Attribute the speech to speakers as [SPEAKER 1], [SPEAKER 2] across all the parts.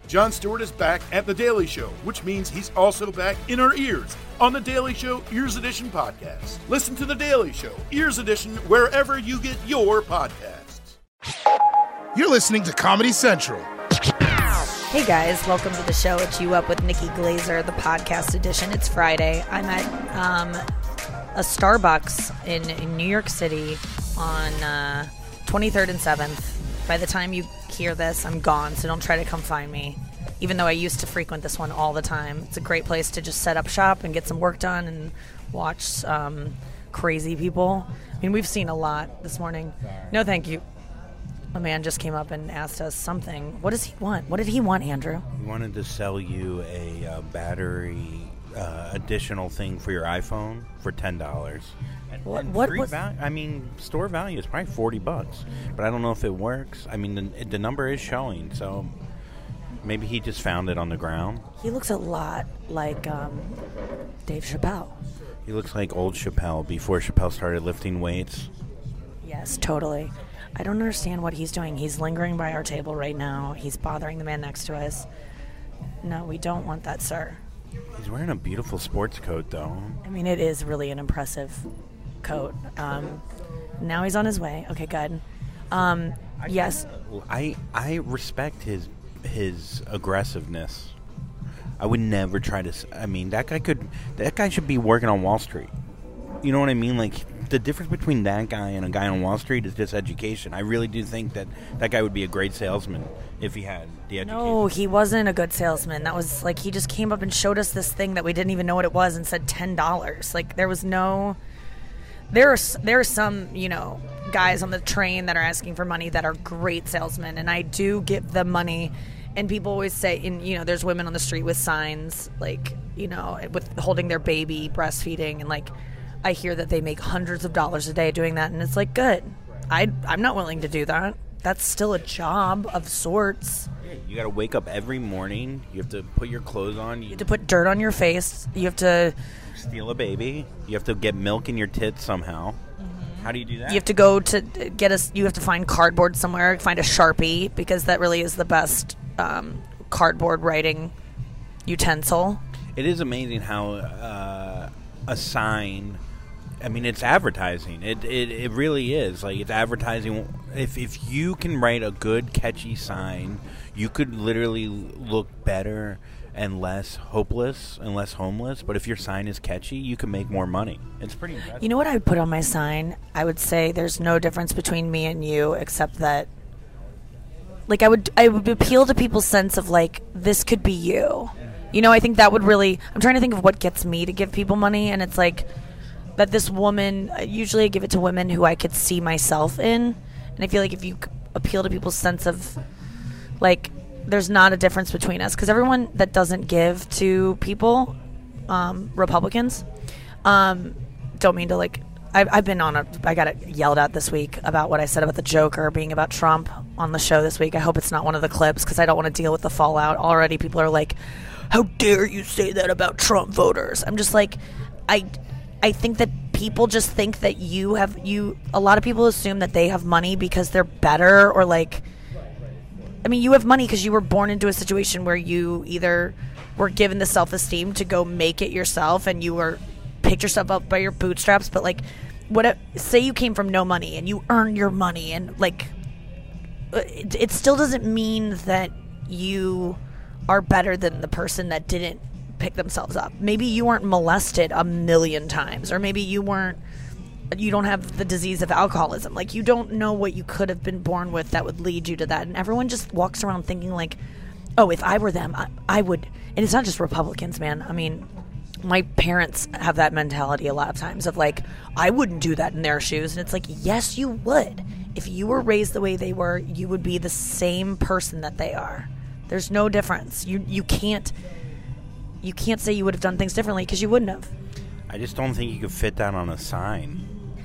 [SPEAKER 1] Jon Stewart is back at The Daily Show, which means he's also back in our ears on The Daily Show Ears Edition podcast. Listen to The Daily Show Ears Edition wherever you get your podcasts.
[SPEAKER 2] You're listening to Comedy Central.
[SPEAKER 3] Hey guys, welcome to the show. It's You Up with Nikki Glazer, the podcast edition. It's Friday. I'm at a Starbucks in New York City on 23rd and 7th. By the time you hear this, I'm gone, so don't try to come find me. Even though I used to frequent this one all the time. It's a great place to just set up shop and get some work done and watch crazy people. I mean, we've seen a lot this morning. No, thank you. A man just came up and asked us something. What does he want? What did he want, Andrew?
[SPEAKER 4] He wanted to sell you a battery additional thing for your iPhone for $10. I mean, store value is probably $40, but I don't know if it works. I mean, the number is showing, so maybe he just found it on the ground.
[SPEAKER 3] He looks a lot like Dave Chappelle.
[SPEAKER 4] He looks like old Chappelle before Chappelle started lifting weights.
[SPEAKER 3] Yes, totally. I don't understand what he's doing. He's lingering by our table right now. He's bothering the man next to us. No, we don't want that, sir.
[SPEAKER 4] He's wearing a beautiful sports coat, though.
[SPEAKER 3] I mean, it is really an impressive coat. Now he's on his way. Okay, good. Yes.
[SPEAKER 4] I respect his aggressiveness. I would never try to. I mean, that guy should be working on Wall Street. You know what I mean? Like, the difference between that guy and a guy on Wall Street is just education. I really do think that guy would be a great salesman if he had the education.
[SPEAKER 3] No, he wasn't a good salesman. That was like, he just came up and showed us this thing that we didn't even know what it was and said $10. Like, there was no. There are some, guys on the train that are asking for money that are great salesmen, and I do give them money. And people always say, there's women on the street with signs, like, with holding their baby, breastfeeding, and like, I hear that they make hundreds of dollars a day doing that, and it's like, good. I'm not willing to do that. That's still a job of sorts.
[SPEAKER 4] Yeah, you got to wake up every morning. You have to put your clothes on.
[SPEAKER 3] You have to put dirt on your face. You have to
[SPEAKER 4] steal a baby. You have to get milk in your tits somehow. Mm-hmm. How do you do that?
[SPEAKER 3] You have to go to you have to find cardboard somewhere, find a Sharpie, because that really is the best cardboard writing utensil.
[SPEAKER 4] It is amazing how a sign. I mean, it's advertising. It really is. Like, it's advertising. If you can write a good, catchy sign, you could literally look better and less hopeless and less homeless. But if your sign is catchy, you can make more money. It's pretty impressive.
[SPEAKER 3] You know what I would put on my sign? I would say there's no difference between me and you, except that, like, I would appeal to people's sense of, like, this could be you. I think that would really. I'm trying to think of what gets me to give people money, and it's like, that this woman, usually I give it to women who I could see myself in. And I feel like if you appeal to people's sense of, like, there's not a difference between us. Because everyone that doesn't give to people, Republicans, don't mean to, like, I've been I got yelled at this week about what I said about the Joker being about Trump on the show this week. I hope it's not one of the clips, because I don't want to deal with the fallout. Already people are like, how dare you say that about Trump voters? I'm just like, I think that people just think that a lot of people assume that they have money because they're better, or like, I mean, you have money because you were born into a situation where you either were given the self-esteem to go make it yourself and you picked yourself up by your bootstraps. But like, say you came from no money and you earned your money, and like, it still doesn't mean that you are better than the person that didn't pick themselves up. Maybe you weren't molested 1,000,000 times, or maybe you don't have the disease of alcoholism. Like, you don't know what you could have been born with that would lead you to that. And everyone just walks around thinking like, oh, if I were them, I would. And it's not just Republicans, man. I mean, my parents have that mentality a lot of times of like, I wouldn't do that in their shoes. And it's like, yes, you would. If you were raised the way they were, you would be the same person that they are. There's no difference. You can't say you would have done things differently, because you wouldn't have.
[SPEAKER 4] I just don't think you could fit that on a sign.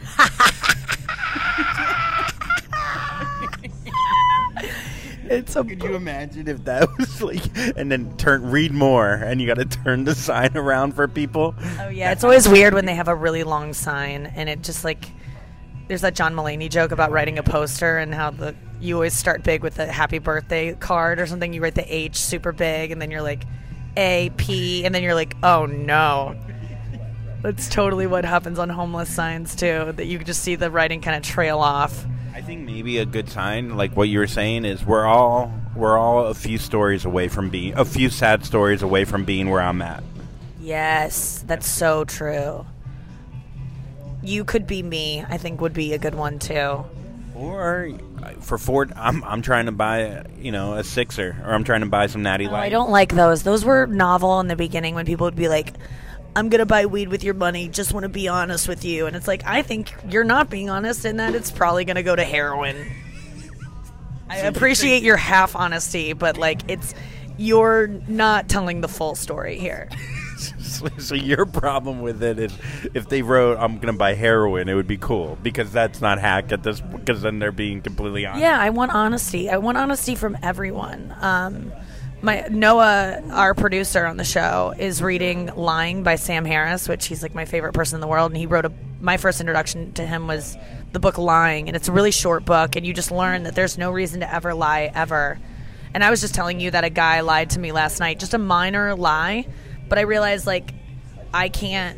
[SPEAKER 4] Could you imagine if that was like, and then read more, and you got to turn the sign around for people?
[SPEAKER 3] Oh yeah, it's always weird when they have a really long sign, and it just like, there's that John Mulaney joke about writing a poster and how you always start big with a happy birthday card or something. You write the H super big, and then you're like A-P, and then you're like, oh no. That's totally what happens on homeless signs too, that you just see the writing kind of trail off.
[SPEAKER 4] I think maybe a good sign, like what you were saying, is we're all a few stories away from being, a few sad stories away from being where I'm at.
[SPEAKER 3] Yes, that's so true. You could be me, I think would be a good one too.
[SPEAKER 4] Or for Ford, I'm trying to buy a Sixer, or I'm trying to buy some Natty Light.
[SPEAKER 3] I don't like those. Those were novel in the beginning when people would be like, I'm going to buy weed with your money, just want to be honest with you. And it's like, I think you're not being honest in that it's probably going to go to heroin. I appreciate your half honesty, but like you're not telling the full story here.
[SPEAKER 4] So your problem with it is if they wrote, I'm going to buy heroin, it would be cool, because that's not hack at this, because then they're being completely honest.
[SPEAKER 3] Yeah, I want honesty. I want honesty from everyone. Noah, our producer on the show, is reading Lying by Sam Harris, which he's like my favorite person in the world, and he wrote my first introduction to him was the book Lying, and it's a really short book, and you just learn that there's no reason to ever lie ever. And I was just telling you that a guy lied to me last night, just a minor lie, but I realized like I can't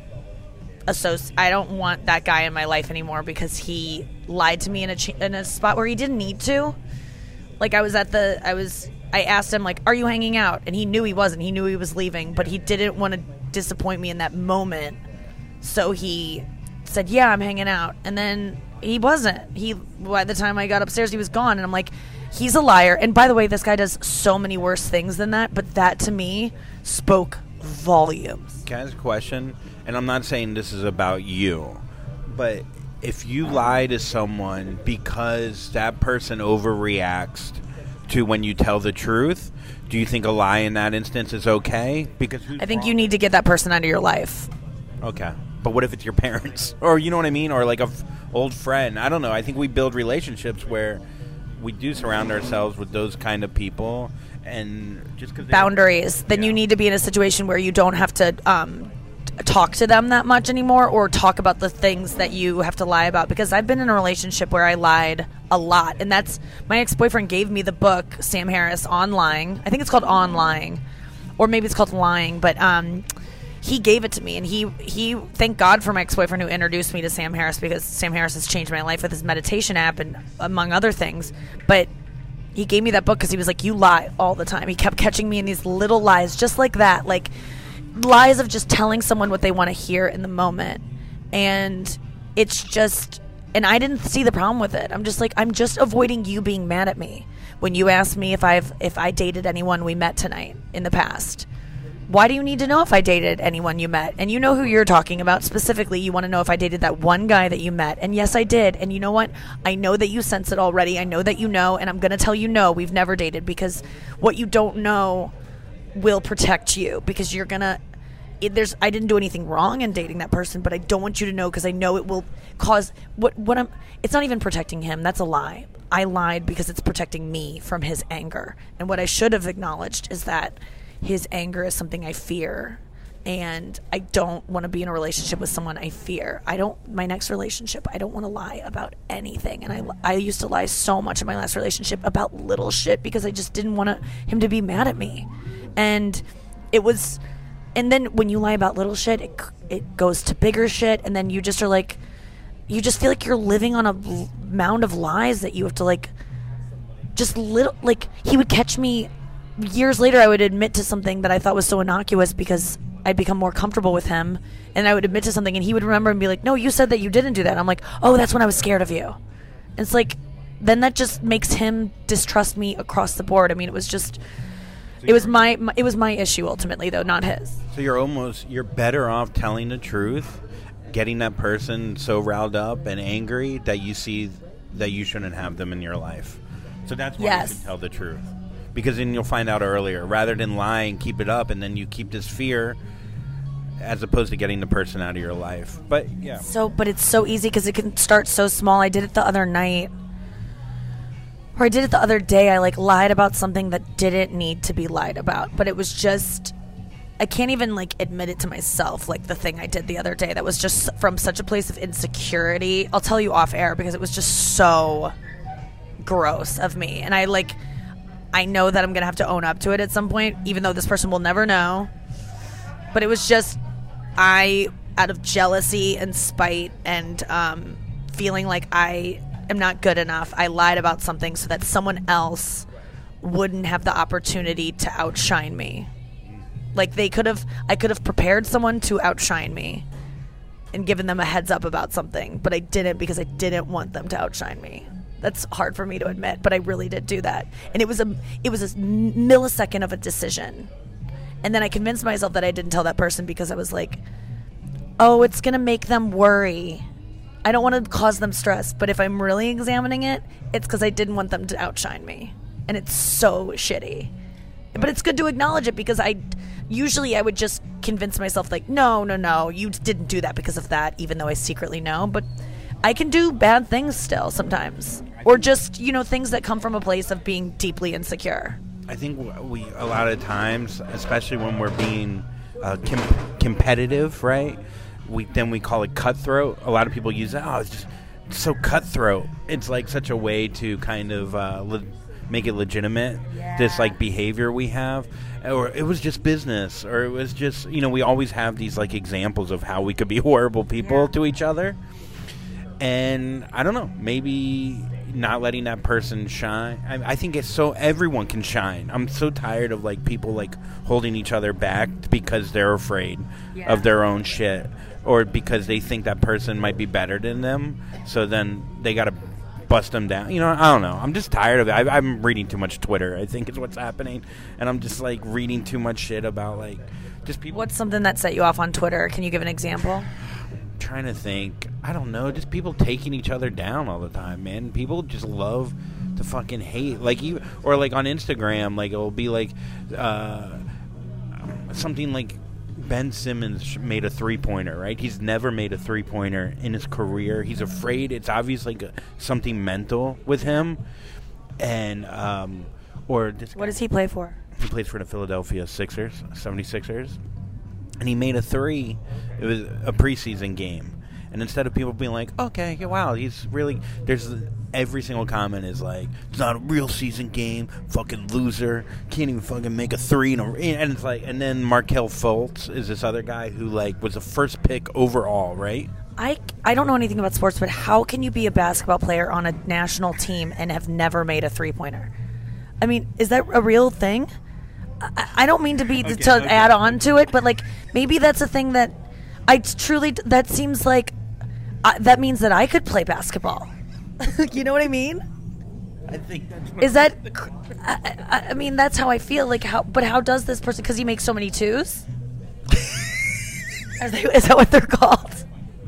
[SPEAKER 3] I don't want that guy in my life anymore because he lied to me in a spot where he didn't need to. Like I asked him, like, are you hanging out? And he knew he wasn't. He knew he was leaving, but he didn't want to disappoint me in that moment. So he said, yeah, I'm hanging out. And then he wasn't. By the time I got upstairs, he was gone. And I'm like, he's a liar. And by the way, this guy does so many worse things than that. But that, to me, spoke volumes.
[SPEAKER 4] Can I ask a question? And I'm not saying this is about you, but if you lie to someone because that person overreacts to when you tell the truth, do you think a lie in that instance is okay? Because
[SPEAKER 3] I think you need to get that person out of your life.
[SPEAKER 4] Okay. But what if it's your parents? Or you know what I mean? Or like a old friend. I don't know. I think we build relationships where we do surround ourselves with those kind of people. And just because
[SPEAKER 3] boundaries. Then you need to be in a situation where you don't have to talk to them that much anymore, or talk about the things that you have to lie about. Because I've been in a relationship where I lied a lot, and that's my ex-boyfriend gave me the book Sam Harris on lying. I think it's called On Lying, or maybe it's called Lying, but he gave it to me, and he thank God for my ex-boyfriend who introduced me to Sam Harris, because Sam Harris has changed my life with his meditation app and among other things. But he gave me that book because he was like, you lie all the time. He kept catching me in these little lies just like that, like lies of just telling someone what they want to hear in the moment. And it's just, and I didn't see the problem with it. I'm just like, I'm just avoiding you being mad at me. When you asked me if I dated anyone we met tonight in the past, why do you need to know if I dated anyone you met? And you know who you're talking about specifically. You want to know if I dated that one guy that you met. And yes, I did. And you know what? I know that you sense it already. I know that you know, and I'm going to tell you no, we've never dated, because what you don't know will protect you, because you're going to I didn't do anything wrong in dating that person, but I don't want you to know, because I know it will cause it's not even protecting him. That's a lie. I lied because it's protecting me from his anger. And what I should have acknowledged is that his anger is something I fear, and I don't want to be in a relationship with someone I fear. My next relationship, I don't want to lie about anything. And I used to lie so much in my last relationship about little shit because I just didn't want him to be mad at me. And then when you lie about little shit, it goes to bigger shit, and then you just are like, you just feel like you're living on a mound of lies that you have to like, just little, like he would catch me years later. I would admit to something that I thought was so innocuous because I'd become more comfortable with him, and I would admit to something and he would remember and be like, no, you said that you didn't do that. And I'm like, oh, that's when I was scared of you. And it's like, then that just makes him distrust me across the board. I mean, it was just, it was my issue ultimately, though, not his.
[SPEAKER 4] So you're better off telling the truth, getting that person so riled up and angry that you see that you shouldn't have them in your life. So that's why you should tell the truth. Because then you'll find out earlier, rather than lie and keep it up, and then you keep this fear, as opposed to getting the person out of your life. But yeah.
[SPEAKER 3] But it's so easy because it can start so small. I did it the other night, or I did it the other day. I like lied about something that didn't need to be lied about, but it was just, I can't even like admit it to myself. Like the thing I did the other day that was just from such a place of insecurity. I'll tell you off air because it was just so gross of me. And I know that I'm going to have to own up to it at some point, even though this person will never know. But it was just, out of jealousy and spite and feeling like I am not good enough, I lied about something so that someone else wouldn't have the opportunity to outshine me. Like I could have prepared someone to outshine me and given them a heads up about something, but I didn't because I didn't want them to outshine me. That's hard for me to admit, but I really did do that. And it was a millisecond of a decision. And then I convinced myself that I didn't tell that person because I was like, oh, it's going to make them worry. I don't want to cause them stress, but if I'm really examining it, it's because I didn't want them to outshine me. And it's so shitty. But it's good to acknowledge it because I would just convince myself like, no, you didn't do that because of that, even though I secretly know. But I can do bad things still sometimes. Or just, things that come from a place of being deeply insecure.
[SPEAKER 4] I think we a lot of times, especially when we're being competitive, right? We call it cutthroat. A lot of people use that. Oh, it's just so cutthroat. It's like such a way to kind of make it legitimate. Yeah. This like behavior we have, or it was just business, or it was just we always have these like examples of how we could be horrible people to each other. And I don't know, maybe not letting that person shine. I think it's so everyone can shine. I'm so tired of like people like holding each other back because they're afraid of their own shit, or because they think that person might be better than them. So then they got to bust them down. I don't know. I'm just tired of it. I'm reading too much Twitter, I think is what's happening. And I'm just like reading too much shit about like just people.
[SPEAKER 3] What's something that set you off on Twitter? Can you give an example?
[SPEAKER 4] Trying to think. I don't know, just people taking each other down all the time, man. People just love to fucking hate, like or like on Instagram, like it'll be like something like Ben Simmons made a 3-pointer, right? He's never made a 3-pointer in his career. He's afraid. It's obviously something mental with him. And or this
[SPEAKER 3] what does he play for?
[SPEAKER 4] He plays for the Philadelphia 76ers. And he made a 3. It was a preseason game. And instead of people being like, okay, wow, he's really... Every single comment is like, it's not a real season game, fucking loser, can't even fucking make a 3. And it's like, and then Markelle Fultz is this other guy who like was the first pick overall, right?
[SPEAKER 3] I don't know anything about sports, but how can you be a basketball player on a national team and have never made a 3-pointer? I mean, is that a real thing? I don't mean to be to add on to it, but like maybe that's a thing that that seems like that means that I could play basketball. You know what I mean?
[SPEAKER 4] I think that's what
[SPEAKER 3] is that. I mean, that's how I feel. Like how does this person? Because he makes so many 2s. Is that what they're called?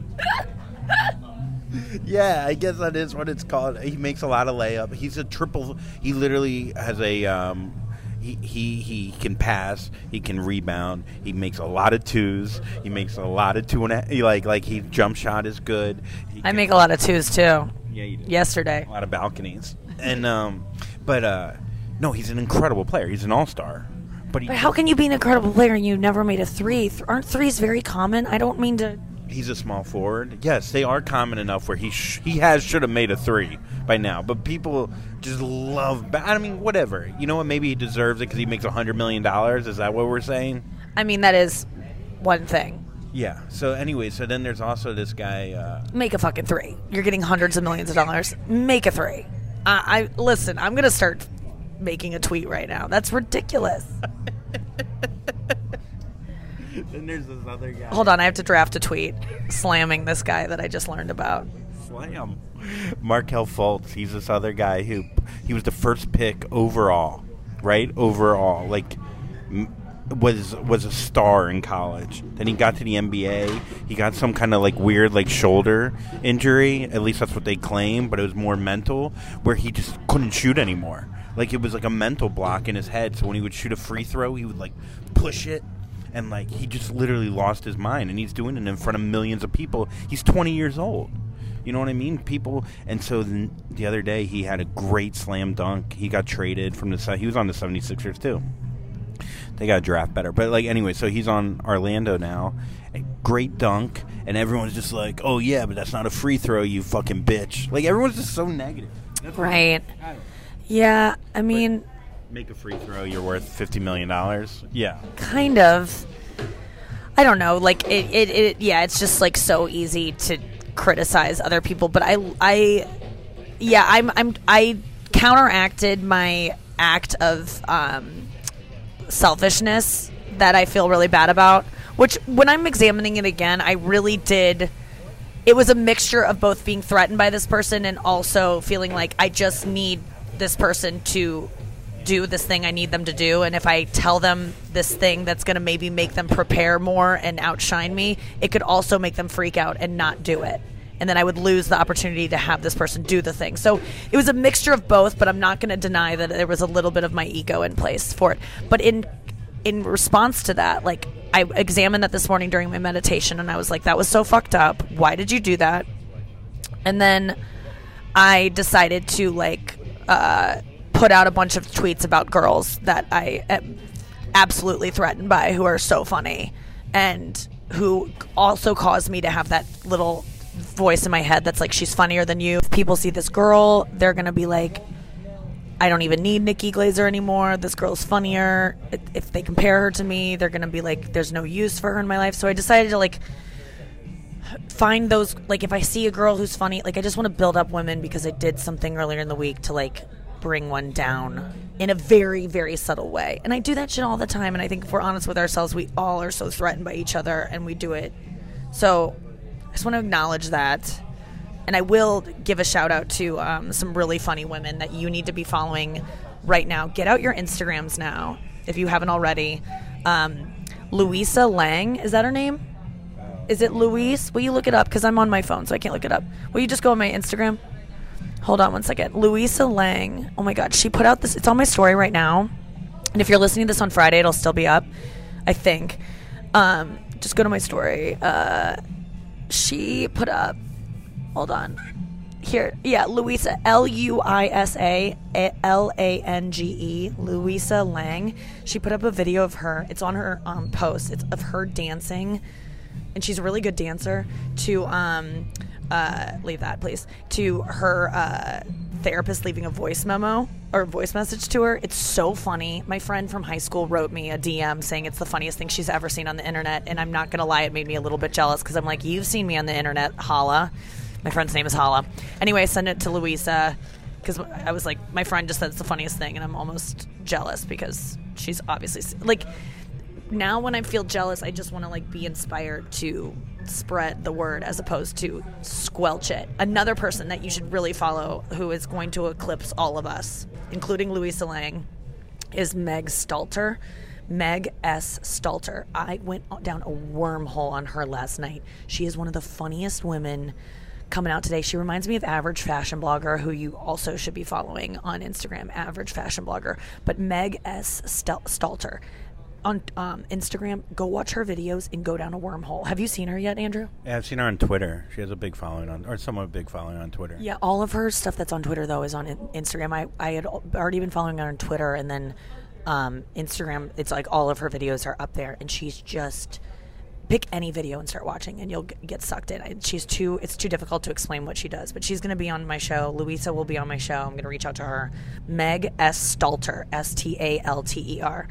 [SPEAKER 4] Yeah, I guess that is what it's called. He makes a lot of layup. He's a triple. He literally has a. He can pass. He can rebound. He makes a lot of 2s. He makes a lot of 2.5. Like his jump shot is good.
[SPEAKER 3] I make a lot of 2s too.
[SPEAKER 4] Yeah, you do.
[SPEAKER 3] Yesterday,
[SPEAKER 4] a lot of balconies. And but no, he's an incredible player. He's an all-star. But
[SPEAKER 3] how can you be an incredible player and you never made a 3? Aren't 3s very common? I don't mean to.
[SPEAKER 4] He's a small forward. Yes, they are common enough where he should have made a 3 by now. But people just love. I mean, whatever. You know what? Maybe he deserves it because he makes $100 million. Is that what we're saying?
[SPEAKER 3] I mean, that is one thing.
[SPEAKER 4] Yeah. So anyway, so then there's also this guy.
[SPEAKER 3] Make a fucking 3. You're getting hundreds of millions of dollars. Make a 3. Listen. I'm gonna start making a tweet right now. That's ridiculous.
[SPEAKER 4] Then there's this other guy.
[SPEAKER 3] Hold on, I have to draft a tweet slamming this guy that I just learned about.
[SPEAKER 4] Slam. Markelle Fultz. He's this other guy who he was the first pick overall, right? Overall, like was a star in college. Then he got to the NBA. He got some kind of like weird like shoulder injury. At least that's what they claim, but it was more mental, where he just couldn't shoot anymore. Like it was like a mental block in his head. So when he would shoot a free throw, he would like push it. And, like, he just literally lost his mind. And he's doing it in front of millions of people. He's 20 years old. You know what I mean? People. And so the other day, he had a great slam dunk. He got traded from he was on the 76ers, too. They got to draft better. But, like, anyway, so he's on Orlando now. A great dunk. And everyone's just like, oh, yeah, but that's not a free throw, you fucking bitch. Like, everyone's just so negative.
[SPEAKER 3] Right. Yeah, I mean...
[SPEAKER 4] Make a free throw, you're worth $50 million. Yeah.
[SPEAKER 3] Kind of. I don't know. Like, it's just, like, so easy to criticize other people. But I counteracted my act of selfishness that I feel really bad about, which when I'm examining it again, I really did. It was a mixture of both being threatened by this person and also feeling like I just need this person to do this thing I need them to do, and if I tell them this thing that's going to maybe make them prepare more and outshine me, it could also make them freak out and not do it. And then I would lose the opportunity to have this person do the thing. So it was a mixture of both, but I'm not going to deny that there was a little bit of my ego in place for it. But in response to that, like, I examined that this morning during my meditation, and I was like, that was so fucked up. Why did you do that? And then I decided to, like, put out a bunch of tweets about girls that I am absolutely threatened by, who are so funny and who also caused me to have that little voice in my head that's like, she's funnier than you. If people see this girl, they're going to be like, I don't even need Nikki Glaser anymore. This girl's funnier. If they compare her to me, they're going to be like, there's no use for her in my life. So I decided to, like, find those, like, if I see a girl who's funny, like, I just want to build up women because I did something earlier in the week to, like, bring one down in a very, very subtle way. And I do that shit all the time, and I think if we're honest with ourselves, we all are so threatened by each other, and we do it. So I just want to acknowledge that. And I will give a shout out to some really funny women that you need to be following right now. Get out your Instagrams now if you haven't already. Louisa Lang, is that her name? Is it Louise? Will you look it up? Because I'm on my phone, so I can't look it up. Will you just go on my Instagram? Hold on one second. Louisa Lang. Oh my God. She put out this. It's on my story right now. And if you're listening to this on Friday, it'll still be up, I think. Just go to my story. She put up. Hold on. Here. Yeah, Louisa. Luisa Lange. Louisa Lang. She put up a video of her. It's on her post. It's of her dancing. And she's a really good dancer to leave that, please. To her therapist leaving a voice memo or voice message to her. It's so funny. My friend from high school wrote me a DM saying it's the funniest thing she's ever seen on the internet, and I'm not gonna lie, it made me a little bit jealous because I'm like, you've seen me on the internet, Hala. My friend's name is Hala. Anyway, I sent it to Louisa because I was like, my friend just said it's the funniest thing, and I'm almost jealous because she's obviously, like, now when I feel jealous, I just want to, like, be inspired to spread the word as opposed to squelch it. Another person that you should really follow who is going to eclipse all of us, including Louisa Lang, is Meg Stalter. Meg S. Stalter. I went down a wormhole on her last night. She is one of the funniest women coming out today. She reminds me of Average Fashion Blogger, who you also should be following on Instagram, Average Fashion Blogger. But Meg S. Stalter. On Instagram, go watch her videos and go down a wormhole. Have you seen her yet, Andrew?
[SPEAKER 4] Yeah, I've seen her on Twitter. She has a big following or somewhat big following on Twitter.
[SPEAKER 3] Yeah, all of her stuff that's on Twitter, though, is on Instagram. I had already been following her on Twitter, and then Instagram, it's like all of her videos are up there, and she's just... Pick any video and start watching, and you'll get sucked in. It's too difficult to explain what she does, but she's going to be on my show. Louisa will be on my show. I'm going to reach out to her. Meg S. Stalter, Stalter.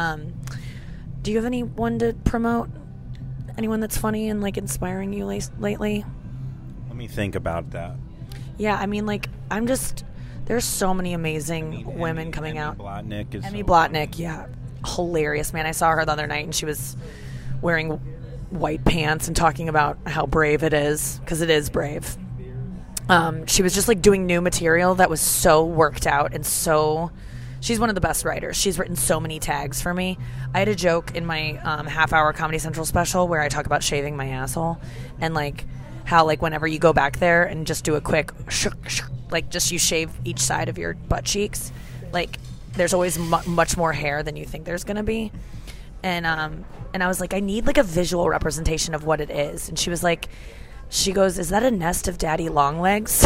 [SPEAKER 3] Do you have anyone to promote? Anyone that's funny and, like, inspiring you lately?
[SPEAKER 4] Let me think about that.
[SPEAKER 3] Yeah, I mean, like, there's so many amazing women coming out.
[SPEAKER 4] Blotnick is
[SPEAKER 3] Emmy Blotnick, yeah. Hilarious, man. I saw her the other night, and she was wearing white pants and talking about how brave it is, because it is brave. She was just, like, doing new material that was so worked out and so... She's one of the best writers. She's written so many tags for me. I had a joke in my half-hour Comedy Central special where I talk about shaving my asshole and, like, how, like, whenever you go back there and just do a quick like, just you shave each side of your butt cheeks, like, there's always much more hair than you think there's going to be. And I was like, I need, like, a visual representation of what it is. And she goes, is that a nest of daddy long legs?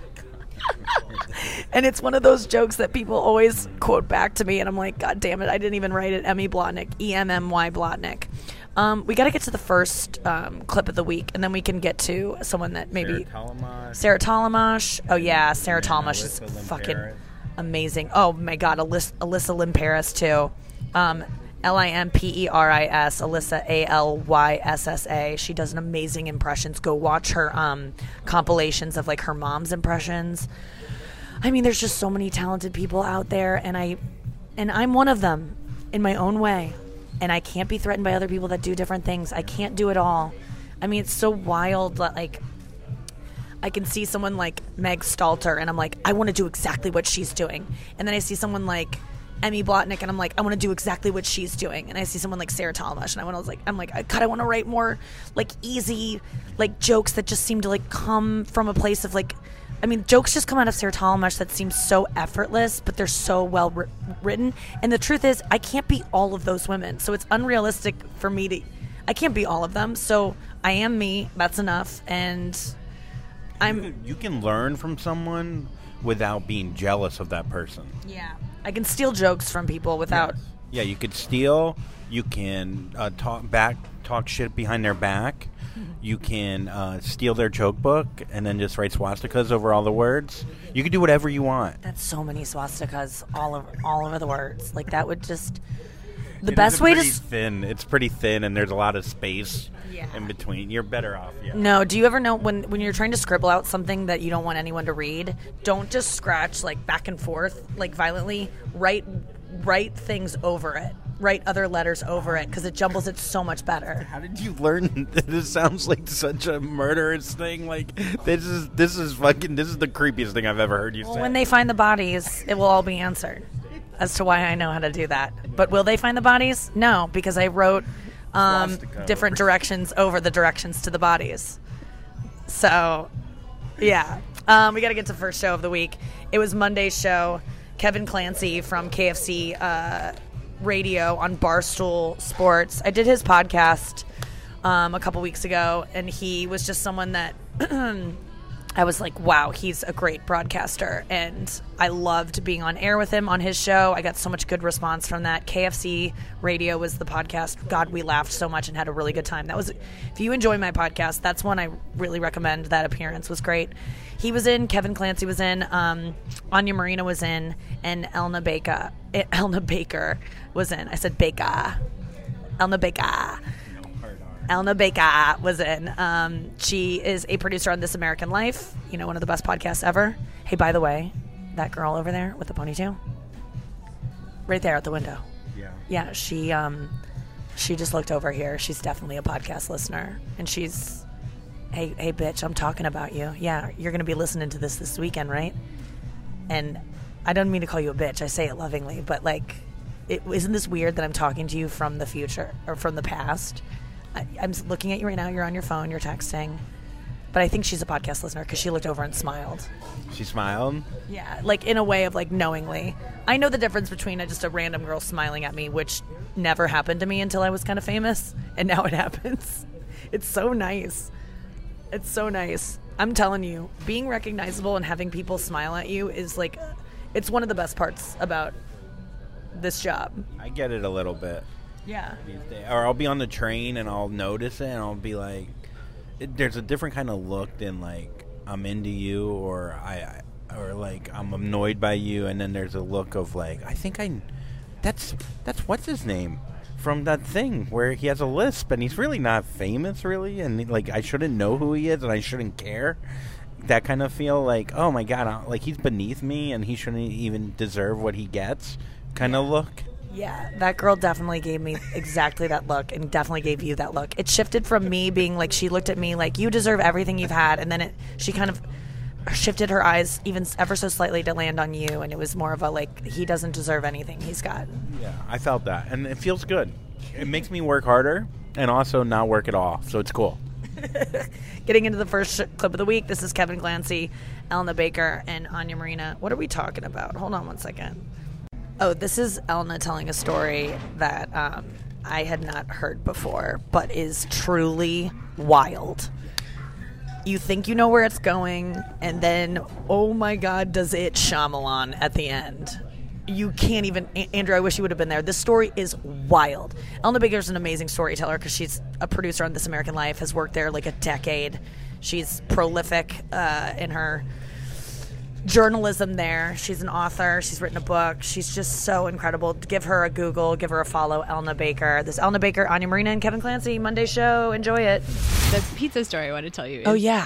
[SPEAKER 3] And it's one of those jokes that people always quote back to me, and I'm like, God damn it, I didn't even write it. Emmy Blotnick, Emmy Blotnick. We got to get to the first clip of the week, and then we can get to someone that maybe... Sarah Talamash. Oh, yeah, Sarah Talamash is fucking amazing. Oh, my God, Alyssa Limperis, too. Limperis, Alyssa, Alyssa. She does an amazing impressions. Go watch her compilations of, like, her mom's impressions. I mean, there's just so many talented people out there, and I'm one of them in my own way. And I can't be threatened by other people that do different things. I can't do it all. I mean, it's so wild that, like, I can see someone like Meg Stalter, and I'm like, I want to do exactly what she's doing. And then I see someone like Emmy Blotnick, and I'm like, I want to do exactly what she's doing. And I see someone like Sarah Talamash, and I'm like, God, I want to write more, like, easy, like, jokes that just seem to, like, come from a place of, like, I mean, jokes just come out of Sarah Talamash that seem so effortless, but they're so well written. And the truth is, I can't be all of those women. So it's unrealistic for me to... I can't be all of them. So I am me. That's enough. And
[SPEAKER 4] You can learn from someone without being jealous of that person.
[SPEAKER 3] Yeah. I can steal jokes from people without...
[SPEAKER 4] Yes. Yeah, you could steal. You can talk shit behind their back. You can steal their joke book and then just write swastikas over all the words. You can do whatever you want.
[SPEAKER 3] That's so many swastikas all over the words. Like, that would just... The best way to...
[SPEAKER 4] thin. It's pretty thin, and there's a lot of space in between. You're better off. Yeah.
[SPEAKER 3] No, do you ever know when you're trying to scribble out something that you don't want anyone to read, don't just scratch, like, back and forth, like, violently. Write things over it. Write other letters over it, because it jumbles it so much better.
[SPEAKER 4] How did you learn? This sounds like such a murderous thing. Like, this is the creepiest thing I've ever heard you say.
[SPEAKER 3] When they find the bodies, it will all be answered as to why I know how to do that. But will they find the bodies? No, because I wrote different directions over the directions to the bodies. So, yeah. We got to get to the first show of the week. It was Monday's show. Kevin Clancy from KFC Radio on Barstool Sports. I did his podcast a couple weeks ago, and he was just someone that I was like, wow, he's a great broadcaster, and I loved being on air with him on his show. I got so much good response from that. KFC Radio was the podcast. God, we laughed so much and had a really good time. That was, if you enjoy my podcast, that's one I really recommend. That appearance was great. He was in, Kevin Clancy was in, Anya Marina was in, and Elna Baker was in. I said Baker. Elna Baker. Elna Baker was in. She is a producer on This American Life, one of the best podcasts ever. Hey, by the way, that girl over there with the ponytail, right there at the window. Yeah, she just looked over here. She's definitely a podcast listener, and she's... Hey, bitch, I'm talking about you. Yeah, you're going to be listening to this weekend, right? And I don't mean to call you a bitch. I say it lovingly. But, like, isn't this weird that I'm talking to you from the future or from the past? I'm looking at you right now. You're on your phone. You're texting. But I think she's a podcast listener because she looked over and smiled.
[SPEAKER 4] She smiled?
[SPEAKER 3] Yeah, like, in a way of, like, knowingly. I know the difference between just a random girl smiling at me, which never happened to me until I was kind of famous. And now it happens. It's so nice. It's so nice. I'm telling you, being recognizable and having people smile at you is like, it's one of the best parts about this job.
[SPEAKER 4] I get it a little bit.
[SPEAKER 3] Yeah.
[SPEAKER 4] Or I'll be on the train and I'll notice it and I'll be like, there's a different kind of look than like, I'm into you or like I'm annoyed by you. And then there's a look of like, that's what's his name? From that thing where he has a lisp and he's really not famous really, and like I shouldn't know who he is and I shouldn't care. That kind of feel like, oh my God, like he's beneath me and he shouldn't even deserve what he gets kind of look.
[SPEAKER 3] Yeah, that girl definitely gave me exactly that look and definitely gave you that look. It shifted from me being like, she looked at me like, you deserve everything you've had, and then she kind of shifted her eyes even ever so slightly to land on you, and it was more of a like, he doesn't deserve anything he's got.
[SPEAKER 4] Yeah, I felt that, and it feels good. It makes me work harder and also not work at all, so it's cool.
[SPEAKER 3] Getting into the first clip of the week, this is Kevin Clancy, Elna Baker, and Anya Marina. What are we talking about? Hold on one second. Oh, this is Elna telling a story that I had not heard before, but is truly wild. You think you know where it's going, and then, oh my God, does it Shyamalan at the end. you can't even, Andrew, I wish you would have been there. This story is wild. Elna Baker's an amazing storyteller because she's a producer on This American Life, has worked there like a decade. She's prolific in her journalism there. She's an author. She's written a book. She's just so incredible. Give her a Google. Give her a follow. Elna Baker. This Elna Baker, Anya Marina, and Kevin Clancy Monday show. Enjoy it.
[SPEAKER 5] The pizza story I want to tell you.
[SPEAKER 3] Oh yeah.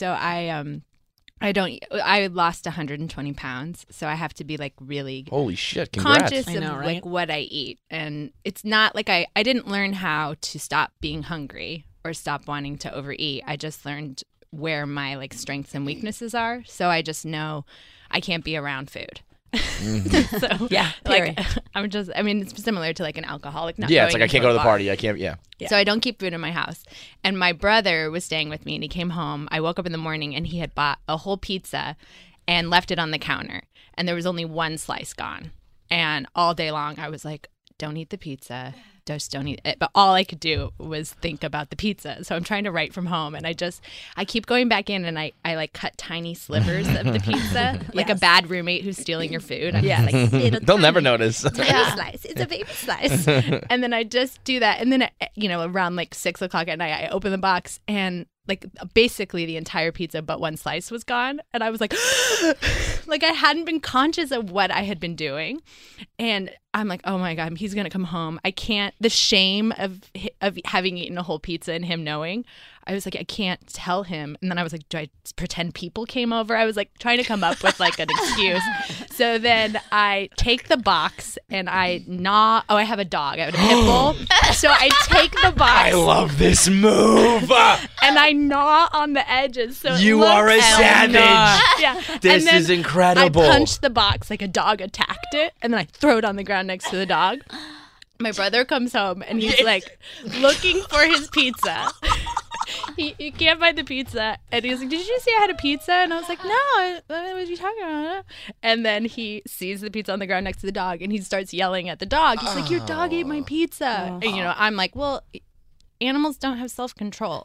[SPEAKER 5] I lost 120 pounds, so I have to be like really
[SPEAKER 6] Holy shit! Congrats.
[SPEAKER 5] conscious
[SPEAKER 3] I know,
[SPEAKER 5] of
[SPEAKER 3] right?
[SPEAKER 5] like what I eat, and it's not like I didn't learn how to stop being hungry or stop wanting to overeat. I just learned where my like strengths and weaknesses are, so I just know I can't be around food. So
[SPEAKER 3] Yeah,
[SPEAKER 5] like it's similar to like an alcoholic. Not
[SPEAKER 6] Yeah, it's
[SPEAKER 5] going
[SPEAKER 6] like I can't
[SPEAKER 5] into
[SPEAKER 6] go
[SPEAKER 5] a
[SPEAKER 6] to the
[SPEAKER 5] bar.
[SPEAKER 6] party. I can't. Yeah.
[SPEAKER 5] So I don't keep food in my house. And my brother was staying with me, and he came home. I woke up in the morning, and he had bought a whole pizza and left it on the counter. And there was only one slice gone. And all day long, I was like, don't eat the pizza. Just don't eat it. But all I could do was think about the pizza. So I'm trying to write from home, and I keep going back in, and I like cut tiny slivers of the pizza, like a bad roommate who's stealing your food. I'm just like, little
[SPEAKER 6] They'll never
[SPEAKER 5] tiny
[SPEAKER 6] notice.
[SPEAKER 5] slice. It's a baby slice. And then I just do that. And then, around like 6 o'clock at night, I open the box, and like basically the entire pizza but one slice was gone. And I was like, like I hadn't been conscious of what I had been doing. And I'm like, oh my God, he's going to come home. I can't, the shame of having eaten a whole pizza and him knowing, I was like, I can't tell him. And then I was like, do I pretend people came over? I was like trying to come up with like an excuse. So then I take the box and I gnaw. Oh, I have a dog. I have a pit bull. So I take the box.
[SPEAKER 6] I love this move.
[SPEAKER 5] And I gnaw on the edges. So it
[SPEAKER 6] You
[SPEAKER 5] looks
[SPEAKER 6] are a savage.
[SPEAKER 5] Yeah.
[SPEAKER 6] This
[SPEAKER 5] And then
[SPEAKER 6] is incredible.
[SPEAKER 5] I punch the box like a dog attacked it, and then I throw it on the ground next to the dog. My brother comes home, and he's like looking for his pizza. He can't find the pizza, and he's like, did you see I had a pizza? And I was like, no, what are you talking about? And then he sees the pizza on the ground next to the dog, and he starts yelling at the dog. He's like, your dog ate my pizza. And, I'm like, well, animals don't have self-control.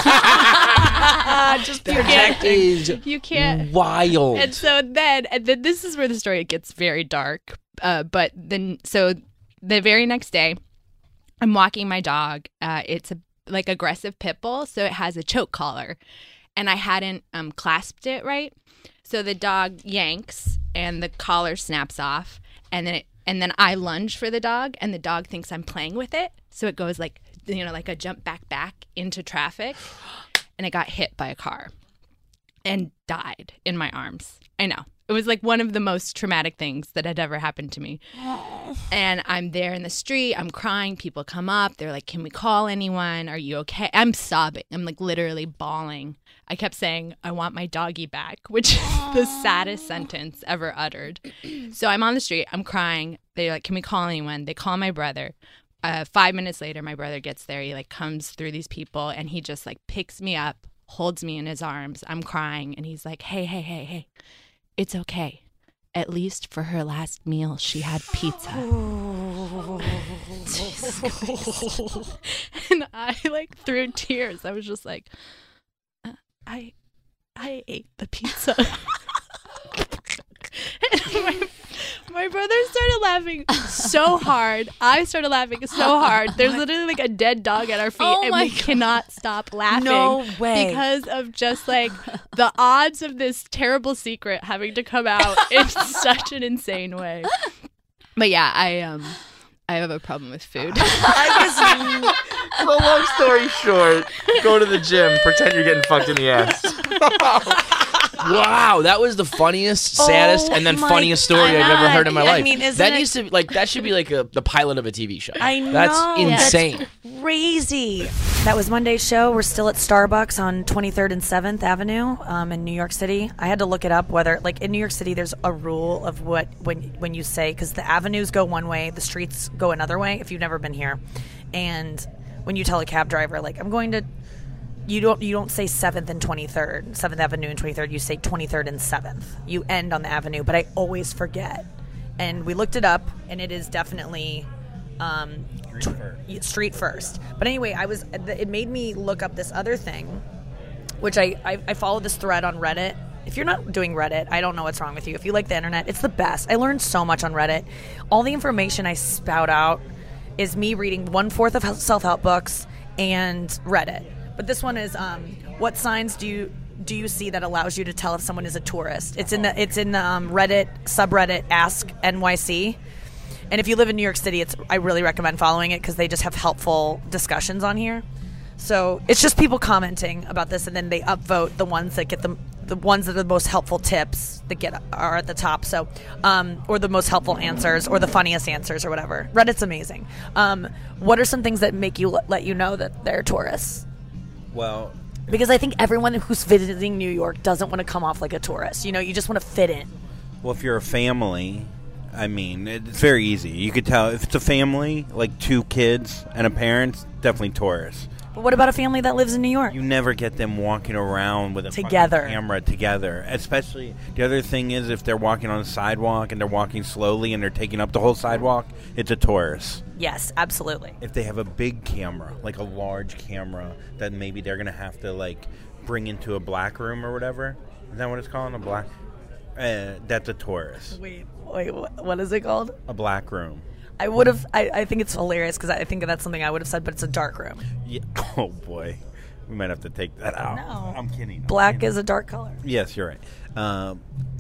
[SPEAKER 3] Just
[SPEAKER 6] That is
[SPEAKER 5] You can't.
[SPEAKER 6] wild.
[SPEAKER 5] And so then this is where the story gets very dark. But then, so the very next day, I'm walking my dog. It's a like aggressive pit bull, so it has a choke collar, and I hadn't clasped it right. So the dog yanks, and the collar snaps off, and then I lunge for the dog, and the dog thinks I'm playing with it, so it goes like like a jump back into traffic, and it got hit by a car, and died in my arms. I know. It was like one of the most traumatic things that had ever happened to me. And I'm there in the street. I'm crying. People come up. They're like, can we call anyone? Are you okay? I'm sobbing. I'm like literally bawling. I kept saying, I want my doggy back, which is the saddest sentence ever uttered. So I'm on the street. I'm crying. They're like, can we call anyone? They call my brother. 5 minutes later, my brother gets there. He like comes through these people, and he just like picks me up, holds me in his arms. I'm crying. And he's like, hey. It's okay. At least for her last meal, she had pizza. And I like through tears. I was just like, I ate the pizza. And my brother started laughing so hard. I started laughing so hard. There's literally like a dead dog at our feet, and we cannot stop laughing.
[SPEAKER 3] No way.
[SPEAKER 5] Because of just like the odds of this terrible secret having to come out in such an insane way. But yeah, I have a problem with food.
[SPEAKER 6] So long story short, go to the gym, pretend you're getting fucked in the ass. Wow, that was the funniest, saddest, and then
[SPEAKER 3] my
[SPEAKER 6] funniest story I've ever heard in my
[SPEAKER 3] God.
[SPEAKER 6] life.
[SPEAKER 3] I mean, isn't
[SPEAKER 6] that
[SPEAKER 3] it-
[SPEAKER 6] needs to that should be like the pilot of a TV show.
[SPEAKER 3] I know.
[SPEAKER 6] That's insane.
[SPEAKER 3] That's crazy. That was Monday's show. We're still at Starbucks on 23rd and 7th Avenue in New York City. I had to look it up whether, like, in New York City, there's a rule of what when you say, because the avenues go one way, the streets go another way. If you've never been here, and when you tell a cab driver, like, I'm going to. You don't say 7th and 23rd, 7th Avenue and 23rd. You say 23rd and 7th. You end on the avenue, but I always forget. And we looked it up, and it is definitely street first. But anyway, it made me look up this other thing, which I followed this thread on Reddit If you're not doing Reddit, I don't know what's wrong with you. If you like the internet, it's the best. I learned so much on Reddit. All the information I spout out is me reading 1/4 of self-help books and Reddit. But this one is what signs do you see that allows you to tell if someone is a tourist? It's in the Reddit subreddit Ask NYC. And if you live in New York City, I really recommend following it because they just have helpful discussions on here. So it's just people commenting about this, and then they upvote the ones that get the ones that are the most helpful tips that are at the top. So, or the most helpful answers, or the funniest answers, or whatever. Reddit's amazing. What are some things that make you let you know that they're tourists?
[SPEAKER 4] Well,
[SPEAKER 3] because I think everyone who's visiting New York doesn't want to come off like a tourist. You know, you just want to fit in.
[SPEAKER 4] well, if you're a family, I mean, it's very easy. You could tell if it's a family, like 2 kids and a parent, definitely tourists.
[SPEAKER 3] But what about a family that lives in New York?
[SPEAKER 4] You never get them walking around with a
[SPEAKER 3] Together.
[SPEAKER 4] fucking camera together. Especially, the other thing is if they're walking on a sidewalk and they're walking slowly and they're taking up the whole sidewalk, it's a tourist.
[SPEAKER 3] Yes, absolutely.
[SPEAKER 4] If they have a big camera, like a large camera, that maybe they're going to have to, like, bring into a black room or whatever. Is that what it's called? A black... that's a tourist.
[SPEAKER 3] Wait, what is it called?
[SPEAKER 4] A black room.
[SPEAKER 3] I think it's hilarious because I think that's something I would have said, but it's a dark room.
[SPEAKER 4] Yeah. Oh, boy. We might have to take that out.
[SPEAKER 3] No.
[SPEAKER 4] I'm kidding.
[SPEAKER 3] Black is a dark color.
[SPEAKER 4] Yes, you're right.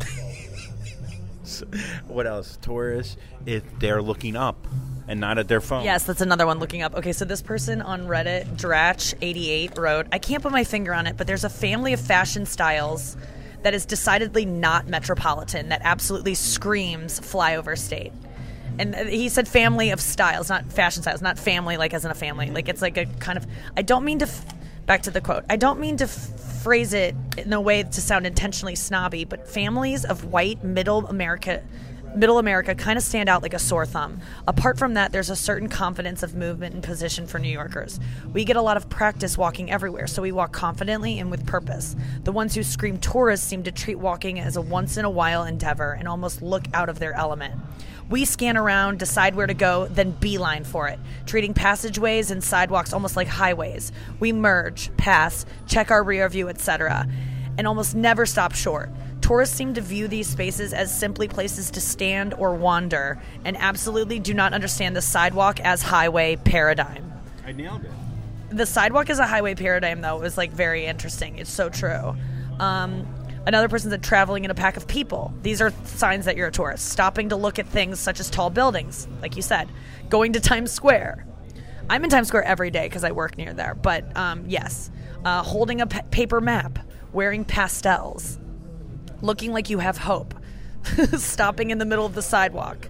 [SPEAKER 4] So, what else? Tourists, if they're looking up and not at their phone.
[SPEAKER 3] Yes, that's another one, looking up. Okay, so this person on Reddit, Dratch88, wrote, I can't put my finger on it, but there's a family of fashion styles that is decidedly not metropolitan, that absolutely screams flyover state. And he said family of styles, not fashion styles, not family like as in a family. Like it's like a kind of, I don't mean to, back to the quote, I don't mean to phrase it in a way to sound intentionally snobby, but families of white middle America kind of stand out like a sore thumb. Apart from that, there's a certain confidence of movement and position for New Yorkers. We get a lot of practice walking everywhere, so we walk confidently and with purpose. The ones who scream tourists seem to treat walking as a once-in-a-while endeavor and almost look out of their element. We scan around, decide where to go, then beeline for it, treating passageways and sidewalks almost like highways. We merge, pass, check our rear view, etc., and almost never stop short. Tourists seem to view these spaces as simply places to stand or wander, and absolutely do not understand the sidewalk as highway paradigm.
[SPEAKER 4] I nailed it.
[SPEAKER 3] The sidewalk as a highway paradigm, though, is like very interesting. It's so true. Another person said traveling in a pack of people. These are signs that you're a tourist. Stopping to look at things such as tall buildings, like you said. Going to Times Square. I'm in Times Square every day because I work near there. But yes. Holding a paper map. Wearing pastels. Looking like you have hope. Stopping in the middle of the sidewalk.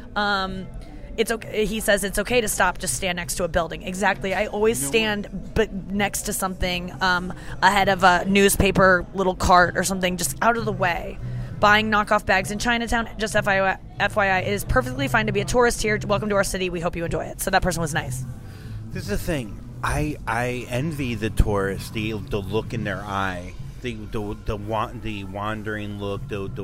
[SPEAKER 3] It's okay. He says it's okay to stop, just stand next to a building. Exactly. I always stand but next to something, ahead of a newspaper little cart or something, just out of the way. Buying knockoff bags in Chinatown, just FYI, it is perfectly fine to be a tourist here. Welcome to our city. We hope you enjoy it. So that person was nice.
[SPEAKER 4] This is the thing. I envy the tourists, the look in their eye, the wandering look,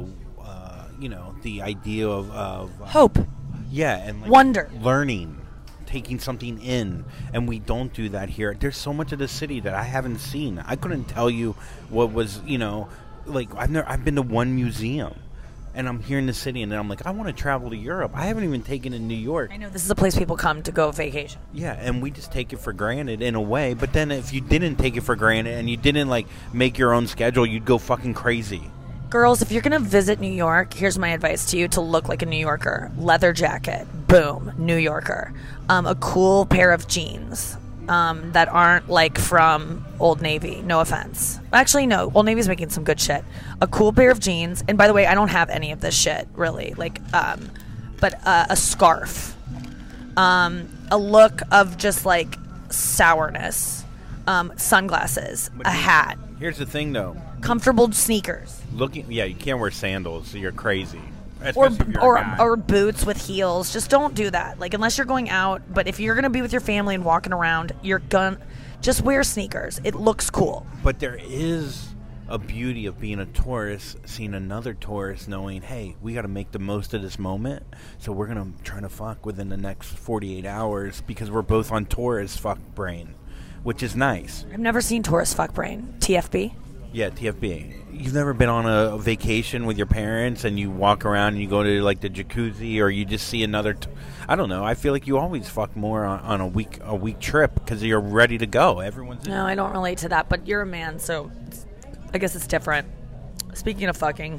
[SPEAKER 4] the idea of
[SPEAKER 3] Hope.
[SPEAKER 4] Yeah, and like
[SPEAKER 3] Wonder.
[SPEAKER 4] Learning, taking something in, and we don't do that here. There's so much of the city that I haven't seen. I couldn't tell you what was, like I've been to one museum, and I'm here in the city, and then I'm like, I want to travel to Europe. I haven't even taken in New York.
[SPEAKER 3] I know this is a place people come to go vacation.
[SPEAKER 4] Yeah, and we just take it for granted in a way. But then if you didn't take it for granted and you didn't like make your own schedule, you'd go fucking crazy.
[SPEAKER 3] Girls, if you're going to visit New York, here's my advice to you to look like a New Yorker. Leather jacket. Boom. New Yorker. A cool pair of jeans that aren't like from Old Navy. No offense. Actually, no. Old Navy's making some good shit. A cool pair of jeans. And by the way, I don't have any of this shit, really. Like, but a scarf. A look of just like sourness. Sunglasses. A hat.
[SPEAKER 4] Here's the thing, though.
[SPEAKER 3] Comfortable sneakers.
[SPEAKER 4] You can't wear sandals, so you're crazy. Especially if you're a guy.
[SPEAKER 3] Or boots with heels. Just don't do that. Like, unless you're going out. But if you're going to be with your family and walking around, just wear sneakers. It looks cool.
[SPEAKER 4] But there is a beauty of being a tourist, seeing another tourist, knowing, hey, we got to make the most of this moment. So we're going to try to fuck within the next 48 hours because we're both on tourist fuck brain, which is nice.
[SPEAKER 3] I've never seen tourist fuck brain. TFB?
[SPEAKER 4] Yeah, TFB. You've never been on a vacation with your parents and you walk around and you go to like the jacuzzi, or you just see another. I don't know. I feel like you always fuck more on a week trip because you're ready to go. Everyone's.
[SPEAKER 3] No, I don't relate to that. But you're a man, so I guess it's different. Speaking of fucking,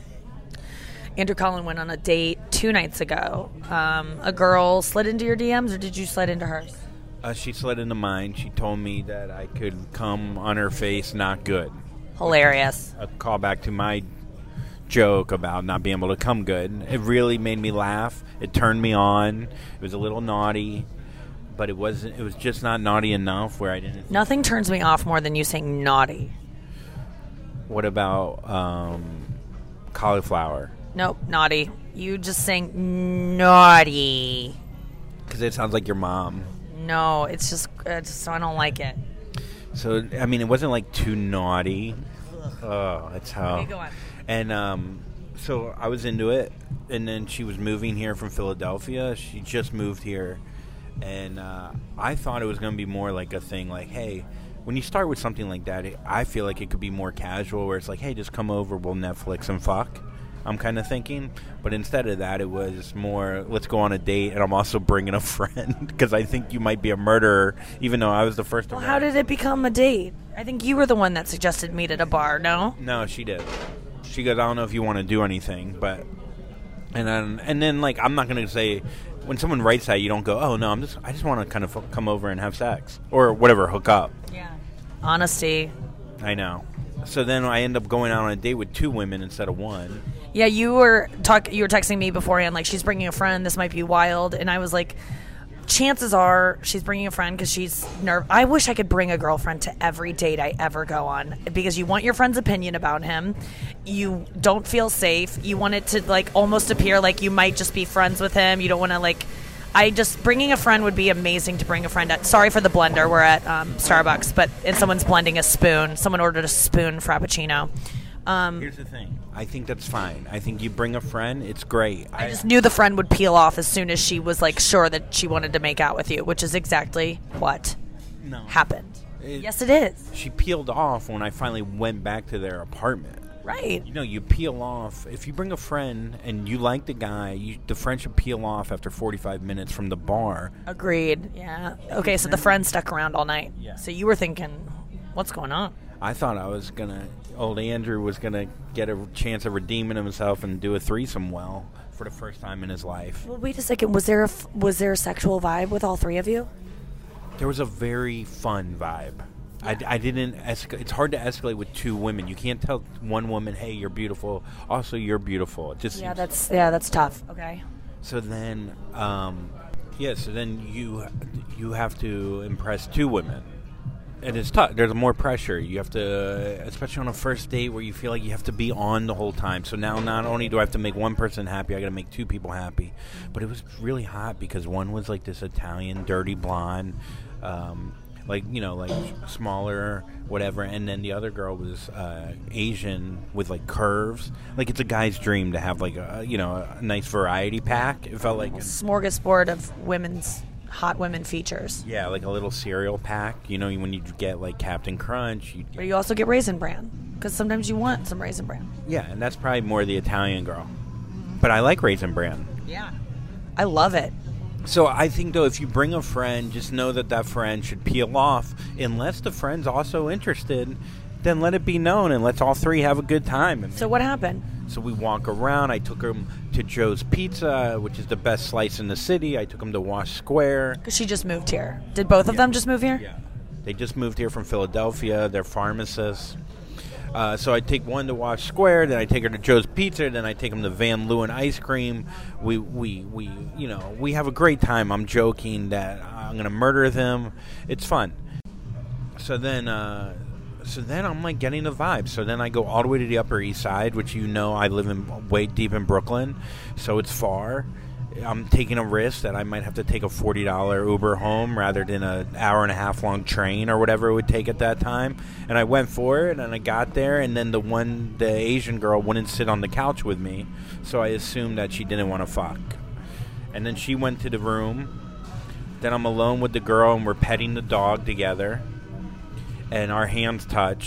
[SPEAKER 3] Andrew Collin went on a date 2 nights ago. A girl slid into your DMs, or did you slide into hers?
[SPEAKER 4] She slid into mine. She told me that I could come on her face, not good.
[SPEAKER 3] Hilarious.
[SPEAKER 4] A callback to my joke about not being able to come good. It really made me laugh. It turned me on. It was a little naughty, but it was just not naughty enough where I didn't.
[SPEAKER 3] Nothing turns me off more than you saying naughty.
[SPEAKER 4] What about cauliflower?
[SPEAKER 3] Nope, naughty. You just saying naughty.
[SPEAKER 4] Because it sounds like your mom.
[SPEAKER 3] No, it's just I don't like it.
[SPEAKER 4] So, I mean, it wasn't like too naughty. Oh, that's how.
[SPEAKER 3] Okay, go on.
[SPEAKER 4] And so I was into it, and then she was moving here from Philadelphia. She just moved here, and I thought it was going to be more like a thing like, hey, when you start with something like that, I feel like it could be more casual, where it's like, hey, just come over, we'll Netflix and fuck. I'm kind of thinking, but instead of that, it was more, let's go on a date, and I'm also bringing a friend, because I think you might be a murderer, even though I was the first to
[SPEAKER 3] Well, how did it become a date? I think you were the one that suggested meet at a bar, no?
[SPEAKER 4] No, she did. She goes, I don't know if you want to do anything, but... And then, like, I'm not going to say... When someone writes that, you don't go, oh, no, I just want to kind of come over and have sex. Or whatever, hook up.
[SPEAKER 3] Yeah. Honesty.
[SPEAKER 4] I know. So then I end up going out on a date with 2 women instead of 1.
[SPEAKER 3] Yeah, you were texting me beforehand, like, she's bringing a friend, this might be wild, and I was like, chances are she's bringing a friend because she's nervous. I wish I could bring a girlfriend to every date I ever go on, because you want your friend's opinion about him, you don't feel safe, you want it to, like, almost appear like you might just be friends with him, you don't want to, like, bringing a friend would be amazing to bring a friend at. Sorry for the blender, we're at Starbucks, and someone's blending a spoon. Someone ordered a spoon frappuccino.
[SPEAKER 4] Here's the thing. I think that's fine. I think you bring a friend, it's great.
[SPEAKER 3] I just knew the friend would peel off as soon as she was, like, sure that she wanted to make out with you, which is exactly what happened. Yes, it is.
[SPEAKER 4] She peeled off when I finally went back to their apartment.
[SPEAKER 3] Right.
[SPEAKER 4] You know, you peel off. If you bring a friend and you like the guy, the friend should peel off after 45 minutes from the bar.
[SPEAKER 3] Agreed. Yeah. Okay, so the friend stuck around all night.
[SPEAKER 4] Yeah.
[SPEAKER 3] So you were thinking, what's going on?
[SPEAKER 4] I thought old Andrew was going to get a chance of redeeming himself and do a threesome well for the first time in his life.
[SPEAKER 3] Well, wait a second. Was there a sexual vibe with all 3 of you?
[SPEAKER 4] There was a very fun vibe. I didn't escalate. It's hard to escalate with 2 women. You can't tell one woman, "Hey, you're beautiful." Also, you're beautiful. It just
[SPEAKER 3] that's tough. Okay.
[SPEAKER 4] So then, you have to impress 2 women, and it's tough. There's more pressure. You have to, especially on a first date where you feel like you have to be on the whole time. So now, not only do I have to make 1 person happy, I got to make 2 people happy. But it was really hot because one was like this Italian, dirty blonde. Like smaller, whatever, and then the other girl was Asian with like curves. Like, it's a guy's dream to have like a nice variety pack. It felt like a
[SPEAKER 3] smorgasbord of hot women features.
[SPEAKER 4] Yeah, like a little cereal pack. You know, when you get like Captain Crunch,
[SPEAKER 3] but you also get Raisin Bran, because sometimes you want some Raisin Bran.
[SPEAKER 4] Yeah, and that's probably more the Italian girl. But I like Raisin Bran.
[SPEAKER 3] Yeah, I love it.
[SPEAKER 4] So I think, though, if you bring a friend, just know that friend should peel off. Unless the friend's also interested, then let it be known, and let's all 3 have a good time.
[SPEAKER 3] So what happened?
[SPEAKER 4] So we walk around. I took him to Joe's Pizza, which is the best slice in the city. I took him to Wash Square.
[SPEAKER 3] Because she just moved here. Did both of them just move here?
[SPEAKER 4] Yeah. They just moved here from Philadelphia. They're pharmacists. So I take one to Wash Square, then I take her to Joe's Pizza, then I take them to Van Leeuwen Ice Cream. We have a great time. I'm joking that I'm gonna murder them. It's fun. So then I'm like getting the vibe. So then I go all the way to the Upper East Side, which I live in way deep in Brooklyn, so it's far. I'm taking a risk that I might have to take a $40 Uber home rather than an hour-and-a-half long train or whatever it would take at that time. And I went for it, and I got there, and then the Asian girl wouldn't sit on the couch with me, so I assumed that she didn't want to fuck. And then she went to the room. Then I'm alone with the girl, and we're petting the dog together, and our hands touch.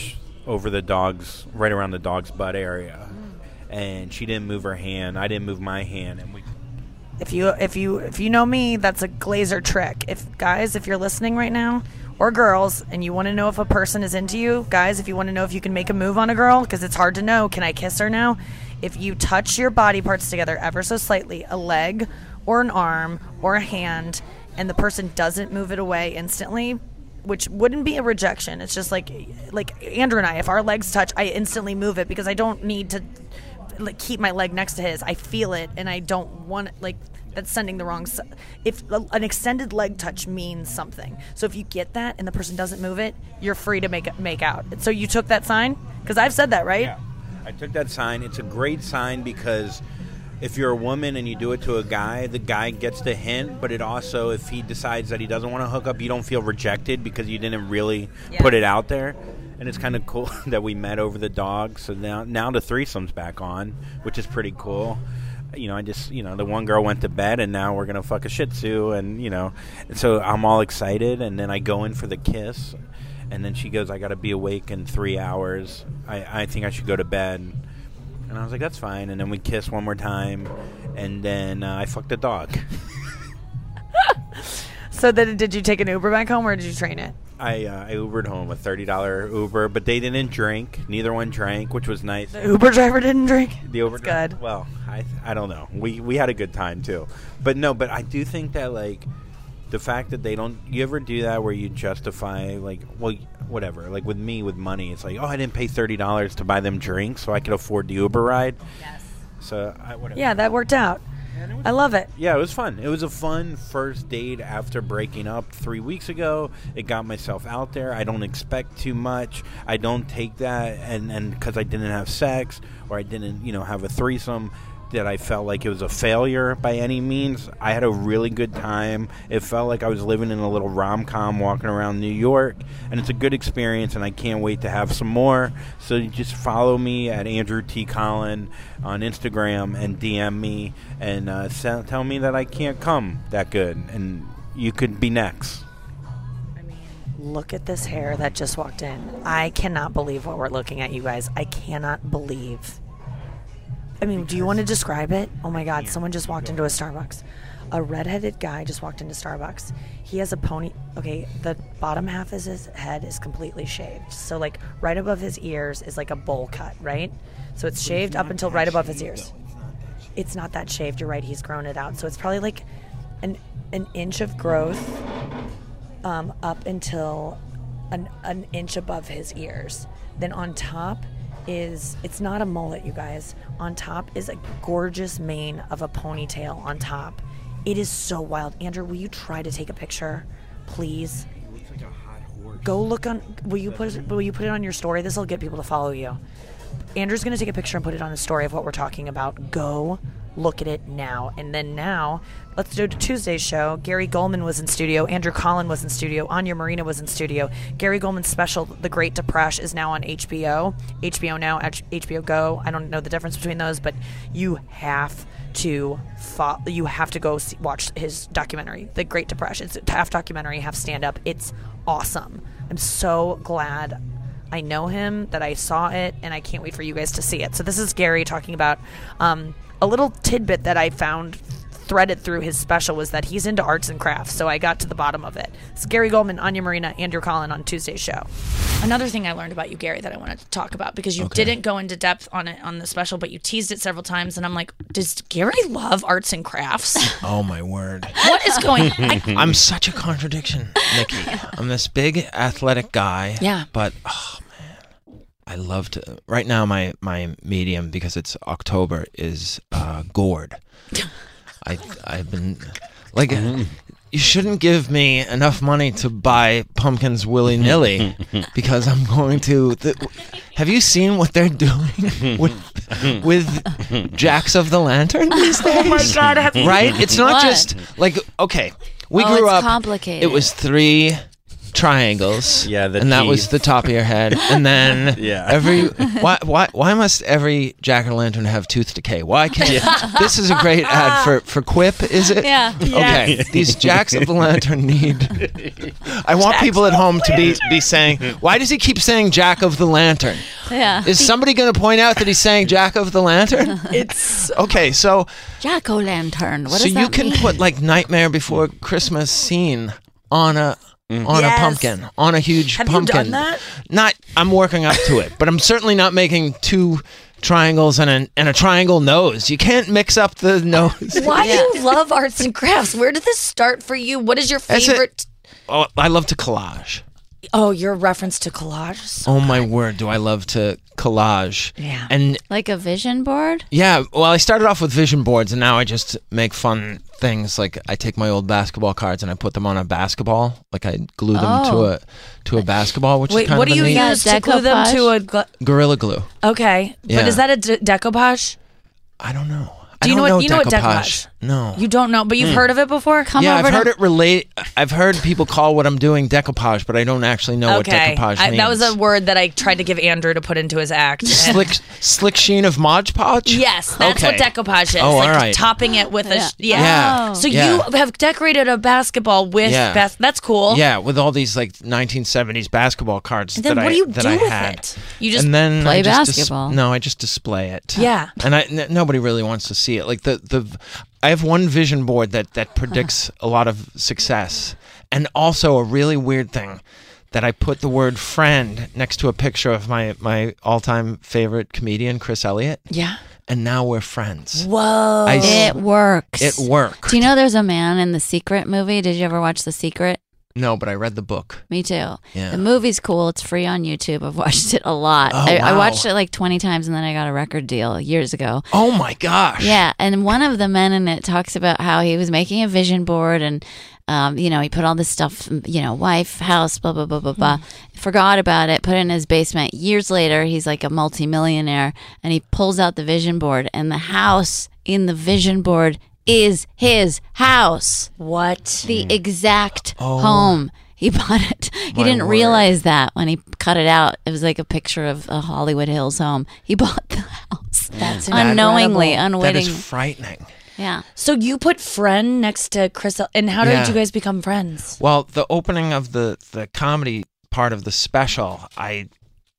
[SPEAKER 4] over the dog's, right around the dog's butt area, and she didn't move her hand. I didn't move my hand, and we.
[SPEAKER 3] If you know me, that's a Glazer trick. If you're listening right now, or girls, and you want to know if a person is into you, guys, if you want to know if you can make a move on a girl, because it's hard to know, can I kiss her now? If you touch your body parts together ever so slightly, a leg or an arm or a hand, and the person doesn't move it away instantly, which wouldn't be a rejection. It's just like Andrew and I, if our legs touch, I instantly move it because I don't need to keep my leg next to his. I feel it, and I don't want that's sending the wrong. If an extended leg touch means something, so if you get that and the person doesn't move it, you're free to make out. So you took that sign, because I've said that, right?
[SPEAKER 4] Yeah, I took that sign. It's a great sign because if you're a woman and you do it to a guy, the guy gets the hint, but it also, if he decides that he doesn't want to hook up, you don't feel rejected because you didn't really put it out there. And it's kind of cool that we met over the dog. So now the threesome's back on, which is pretty cool. The one girl went to bed, and now we're going to fuck a Shih Tzu, and so I'm all excited, and then I go in for the kiss, and then she goes, I got to be awake in 3 hours. I think I should go to bed. And I was like, that's fine. And then we kissed one more time, and then I fucked the dog.
[SPEAKER 3] So then did you take an Uber back home, or did you train it?
[SPEAKER 4] I Ubered home, a $30 Uber, but they didn't drink. Neither one drank, which was nice.
[SPEAKER 3] The Uber driver didn't drink?
[SPEAKER 4] The Uber
[SPEAKER 3] driver. Good.
[SPEAKER 4] Well, I don't know. We had a good time, too. But I do think that, the fact that they don't... You ever do that where you justify, whatever. Like, with me, with money, it's like, I didn't pay $30 to buy them drinks so I could afford the Uber ride.
[SPEAKER 3] Yes.
[SPEAKER 4] So, whatever.
[SPEAKER 3] Yeah, that worked out. I love it.
[SPEAKER 4] Yeah, it was fun. It was a fun first date after breaking up 3 weeks ago. It got myself out there. I don't expect too much. I don't take that and because I didn't have sex or I didn't, have a threesome, that I felt like it was a failure by any means. I had a really good time. It felt like I was living in a little rom-com walking around New York, and it's a good experience, and I can't wait to have some more. So you just follow me at Andrew T. Collin on Instagram and DM me and tell me that I can't come that good, and you could be next.
[SPEAKER 3] Look at this hair that just walked in. I cannot believe what we're looking at, you guys. I cannot believe. Do you want to describe it? Oh my God, someone just walked into a Starbucks. A redheaded guy just walked into Starbucks. He has a pony. Okay, the bottom half of his head is completely shaved. So, right above his ears is like a bowl cut, right? So it's shaved up until right above his ears. It's not that shaved. You're right. He's grown it out. So it's probably like an inch of growth up until an inch above his ears. Then on top it's not a mullet, you guys. On top is a gorgeous mane of a ponytail on top. It is so wild. Andrew, will you try to take a picture, please?
[SPEAKER 4] It looks like a hot horse.
[SPEAKER 3] Go look on. Will you put it on your story? This will get people to follow you. Andrew's going to take a picture and put it on his story of what we're talking about. Go look at it now. And then now, let's do Tuesday's show. Gary Goldman was in studio. Andrew Collin was in studio. Anya Marina was in studio. Gary Goldman's special, The Great Depression, is now on HBO. HBO Now, HBO Go. I don't know the difference between those, but you have to go watch his documentary, The Great Depression. It's half documentary, half stand-up. It's awesome. I'm so glad I know him, that I saw it, and I can't wait for you guys to see it. So this is Gary talking about a little tidbit that I found threaded through his special was that he's into arts and crafts, so I got to the bottom of it. It's Gary Goldman, Anya Marina, Andrew Collin on Tuesday's show. Another thing I learned about you, Gary, that I wanted to talk about, because you didn't go into depth on it on the special, but you teased it several times, and I'm like, does Gary love arts and crafts?
[SPEAKER 6] Oh, my word.
[SPEAKER 3] What is going on?
[SPEAKER 6] I'm such a contradiction, Nikki. I'm this big athletic guy.
[SPEAKER 3] Yeah.
[SPEAKER 6] But, oh, man, I love to... Right now, my medium, because it's October, is gourd. I've been... You shouldn't give me enough money to buy pumpkins willy-nilly because I'm going to... have you seen what they're doing with Jacks of the Lantern these days?
[SPEAKER 3] Oh, my God.
[SPEAKER 6] Right? It's not just... okay, we grew up...
[SPEAKER 7] Complicated.
[SPEAKER 6] It was 3 triangles.
[SPEAKER 4] Yeah,
[SPEAKER 6] and that was
[SPEAKER 4] teeth.
[SPEAKER 6] the top of your head. And then
[SPEAKER 4] Yeah.
[SPEAKER 6] why must every jack-o'-lantern have tooth decay? Why can't this is a great ad for Quip, is it?
[SPEAKER 7] Yeah.
[SPEAKER 6] Okay. These jacks of the lantern need. I want people at home to be saying, why does he keep saying Jack of the Lantern?
[SPEAKER 7] Yeah.
[SPEAKER 6] Is somebody going to point out that he's saying Jack of the Lantern?
[SPEAKER 3] It's
[SPEAKER 6] Okay, so
[SPEAKER 7] Jack-o'-lantern. What
[SPEAKER 6] so
[SPEAKER 7] does that
[SPEAKER 6] you can
[SPEAKER 7] mean?
[SPEAKER 6] put like Nightmare Before Christmas scene on a
[SPEAKER 3] Yes.
[SPEAKER 6] pumpkin, on a huge
[SPEAKER 3] Have you
[SPEAKER 6] pumpkin.
[SPEAKER 3] done that?
[SPEAKER 6] Not, I'm working up to it, but I'm certainly not making two triangles and a triangle nose. You can't mix up the nose.
[SPEAKER 3] Why do you love arts and crafts? Where did this start for you? What is your
[SPEAKER 6] That's it.
[SPEAKER 3] favorite?
[SPEAKER 6] Oh, I love to collage.
[SPEAKER 3] Oh, your reference to collage.
[SPEAKER 6] Oh my word, do I love to collage.
[SPEAKER 3] Yeah.
[SPEAKER 6] And
[SPEAKER 7] Like a vision board?
[SPEAKER 6] yeah, well, I started off with vision boards, and now I just make fun things. Like I take my old basketball cards and I put them on a basketball. Like I glue them to a basketball, which
[SPEAKER 3] Wait,
[SPEAKER 6] is kind
[SPEAKER 3] what
[SPEAKER 6] of
[SPEAKER 3] do you
[SPEAKER 6] a neat
[SPEAKER 3] use to glue them to a?
[SPEAKER 6] Gorilla Glue.
[SPEAKER 3] Okay,
[SPEAKER 6] Yeah.
[SPEAKER 3] but is that a decoupage?
[SPEAKER 6] I don't know.
[SPEAKER 3] Do you
[SPEAKER 6] I
[SPEAKER 3] know
[SPEAKER 6] don't
[SPEAKER 3] what you know what decoupage?
[SPEAKER 6] No.
[SPEAKER 3] You don't know, but you've heard of it before.
[SPEAKER 6] Yeah,
[SPEAKER 7] over
[SPEAKER 6] I've heard
[SPEAKER 7] to-
[SPEAKER 6] it relate. I've heard people call what I'm doing decoupage, but I don't actually know what decoupage means.
[SPEAKER 3] That was a word that I tried to give Andrew to put into his act. and-
[SPEAKER 6] slick sheen of Mod Podge?
[SPEAKER 3] Yes, that's
[SPEAKER 6] Okay.
[SPEAKER 3] what decoupage is.
[SPEAKER 6] Oh,
[SPEAKER 3] like
[SPEAKER 6] all right.
[SPEAKER 3] topping it with a
[SPEAKER 6] Yeah.
[SPEAKER 3] So
[SPEAKER 6] Yeah.
[SPEAKER 3] you have decorated a basketball with that's cool.
[SPEAKER 6] Yeah, with all these like 1970s basketball cards
[SPEAKER 3] And then
[SPEAKER 6] that
[SPEAKER 3] what
[SPEAKER 6] I
[SPEAKER 3] do you
[SPEAKER 6] that
[SPEAKER 3] do
[SPEAKER 6] I
[SPEAKER 3] with
[SPEAKER 6] had.
[SPEAKER 3] it? You just
[SPEAKER 6] and then
[SPEAKER 7] play
[SPEAKER 6] I just
[SPEAKER 7] basketball.
[SPEAKER 6] No, I just display it.
[SPEAKER 3] Yeah.
[SPEAKER 6] And nobody really wants to see it. Like I have one vision board that predicts a lot of success, and also a really weird thing that I put the word friend next to a picture of my all-time favorite comedian, Chris Elliott,
[SPEAKER 3] Yeah.
[SPEAKER 6] and now we're friends.
[SPEAKER 3] Whoa.
[SPEAKER 7] It works.
[SPEAKER 6] It worked.
[SPEAKER 7] Do you know there's a man in The Secret movie? Did you ever watch The Secret?
[SPEAKER 6] No, but I read the book.
[SPEAKER 7] Me too.
[SPEAKER 6] Yeah.
[SPEAKER 7] The movie's cool. It's free on YouTube. I've watched it a lot.
[SPEAKER 6] Oh,
[SPEAKER 7] I
[SPEAKER 6] wow.
[SPEAKER 7] watched it like 20 times, and then I got a record deal years ago.
[SPEAKER 6] Oh my gosh.
[SPEAKER 7] Yeah, and one of the men in it talks about how he was making a vision board, and he put all this stuff, wife, house, blah blah blah blah blah. Forgot about it, put it in his basement. Years later, he's like a multimillionaire, and he pulls out the vision board, and the house in the vision board is his house.
[SPEAKER 3] What?
[SPEAKER 7] The exact home. He bought it. He didn't realize that when he cut it out. It was like a picture of a Hollywood Hills home. He bought the house.
[SPEAKER 3] That's
[SPEAKER 7] unknowingly,
[SPEAKER 3] incredible.
[SPEAKER 6] That
[SPEAKER 7] unwitting.
[SPEAKER 6] is frightening.
[SPEAKER 7] Yeah.
[SPEAKER 3] So you put friend next to Chris, and how
[SPEAKER 6] Yeah.
[SPEAKER 3] did you guys become friends?
[SPEAKER 6] Well, the opening of the comedy part of the special, I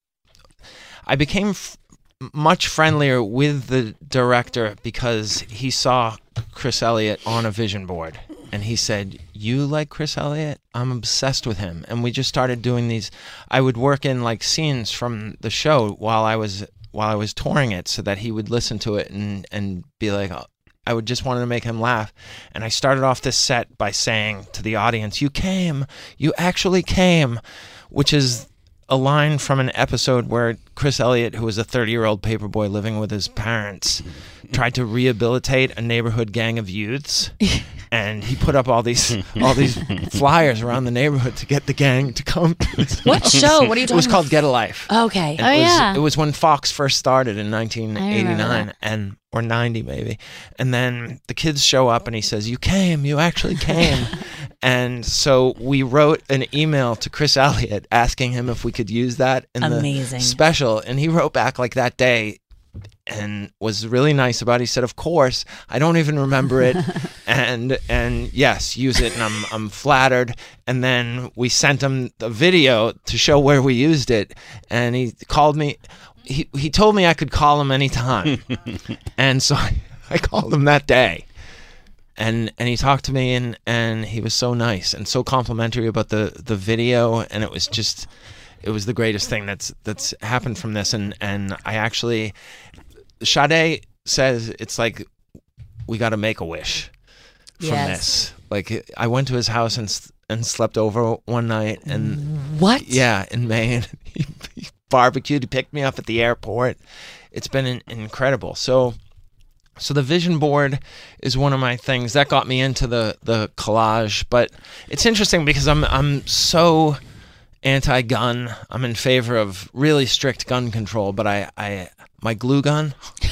[SPEAKER 6] became much friendlier with the director because he saw Chris Elliott on a vision board, and he said, "You like Chris Elliott? I'm obsessed with him." And we just started doing these. I would work in like scenes from the show while I was touring it, so that he would listen to it and be like, oh, I would just wanted to make him laugh. And I started off this set by saying to the audience, "You came. You actually came," which is a line from an episode where Chris Elliott, who was a 30-year-old paperboy living with his parents, tried to rehabilitate a neighborhood gang of youths, and he put up all these flyers around the neighborhood to get the gang to come to this
[SPEAKER 3] What
[SPEAKER 6] house.
[SPEAKER 3] show? What are you
[SPEAKER 6] It was
[SPEAKER 3] talking
[SPEAKER 6] called Get a Life.
[SPEAKER 3] Okay.
[SPEAKER 6] And it was,
[SPEAKER 7] yeah.
[SPEAKER 6] It was when Fox first started in
[SPEAKER 7] I
[SPEAKER 6] 1989
[SPEAKER 7] remember
[SPEAKER 6] or 90 maybe. And then the kids show up and he says, "You came, you actually came." And so we wrote an email to Chris Elliott asking him if we could use that in
[SPEAKER 3] Amazing.
[SPEAKER 6] the special. And he wrote back like that day and was really nice about it. He said, "Of course, I don't even remember it." and yes, use it. And I'm flattered. And then we sent him the video to show where we used it. And he called me. He told me I could call him anytime. And so I called him that day. And he talked to me, and he was so nice and so complimentary about the video, and it was the greatest thing that's happened from this. And I actually, Sade says it's like we got to make a wish from
[SPEAKER 3] Yes.
[SPEAKER 6] this. Like I went to his house and slept over one night, and
[SPEAKER 3] What?
[SPEAKER 6] yeah, in Maine, he barbecued. He picked me up at the airport. It's been incredible. So the vision board is one of my things that got me into the collage. But it's interesting because I'm so anti-gun. I'm in favor of really strict gun control, but my glue gun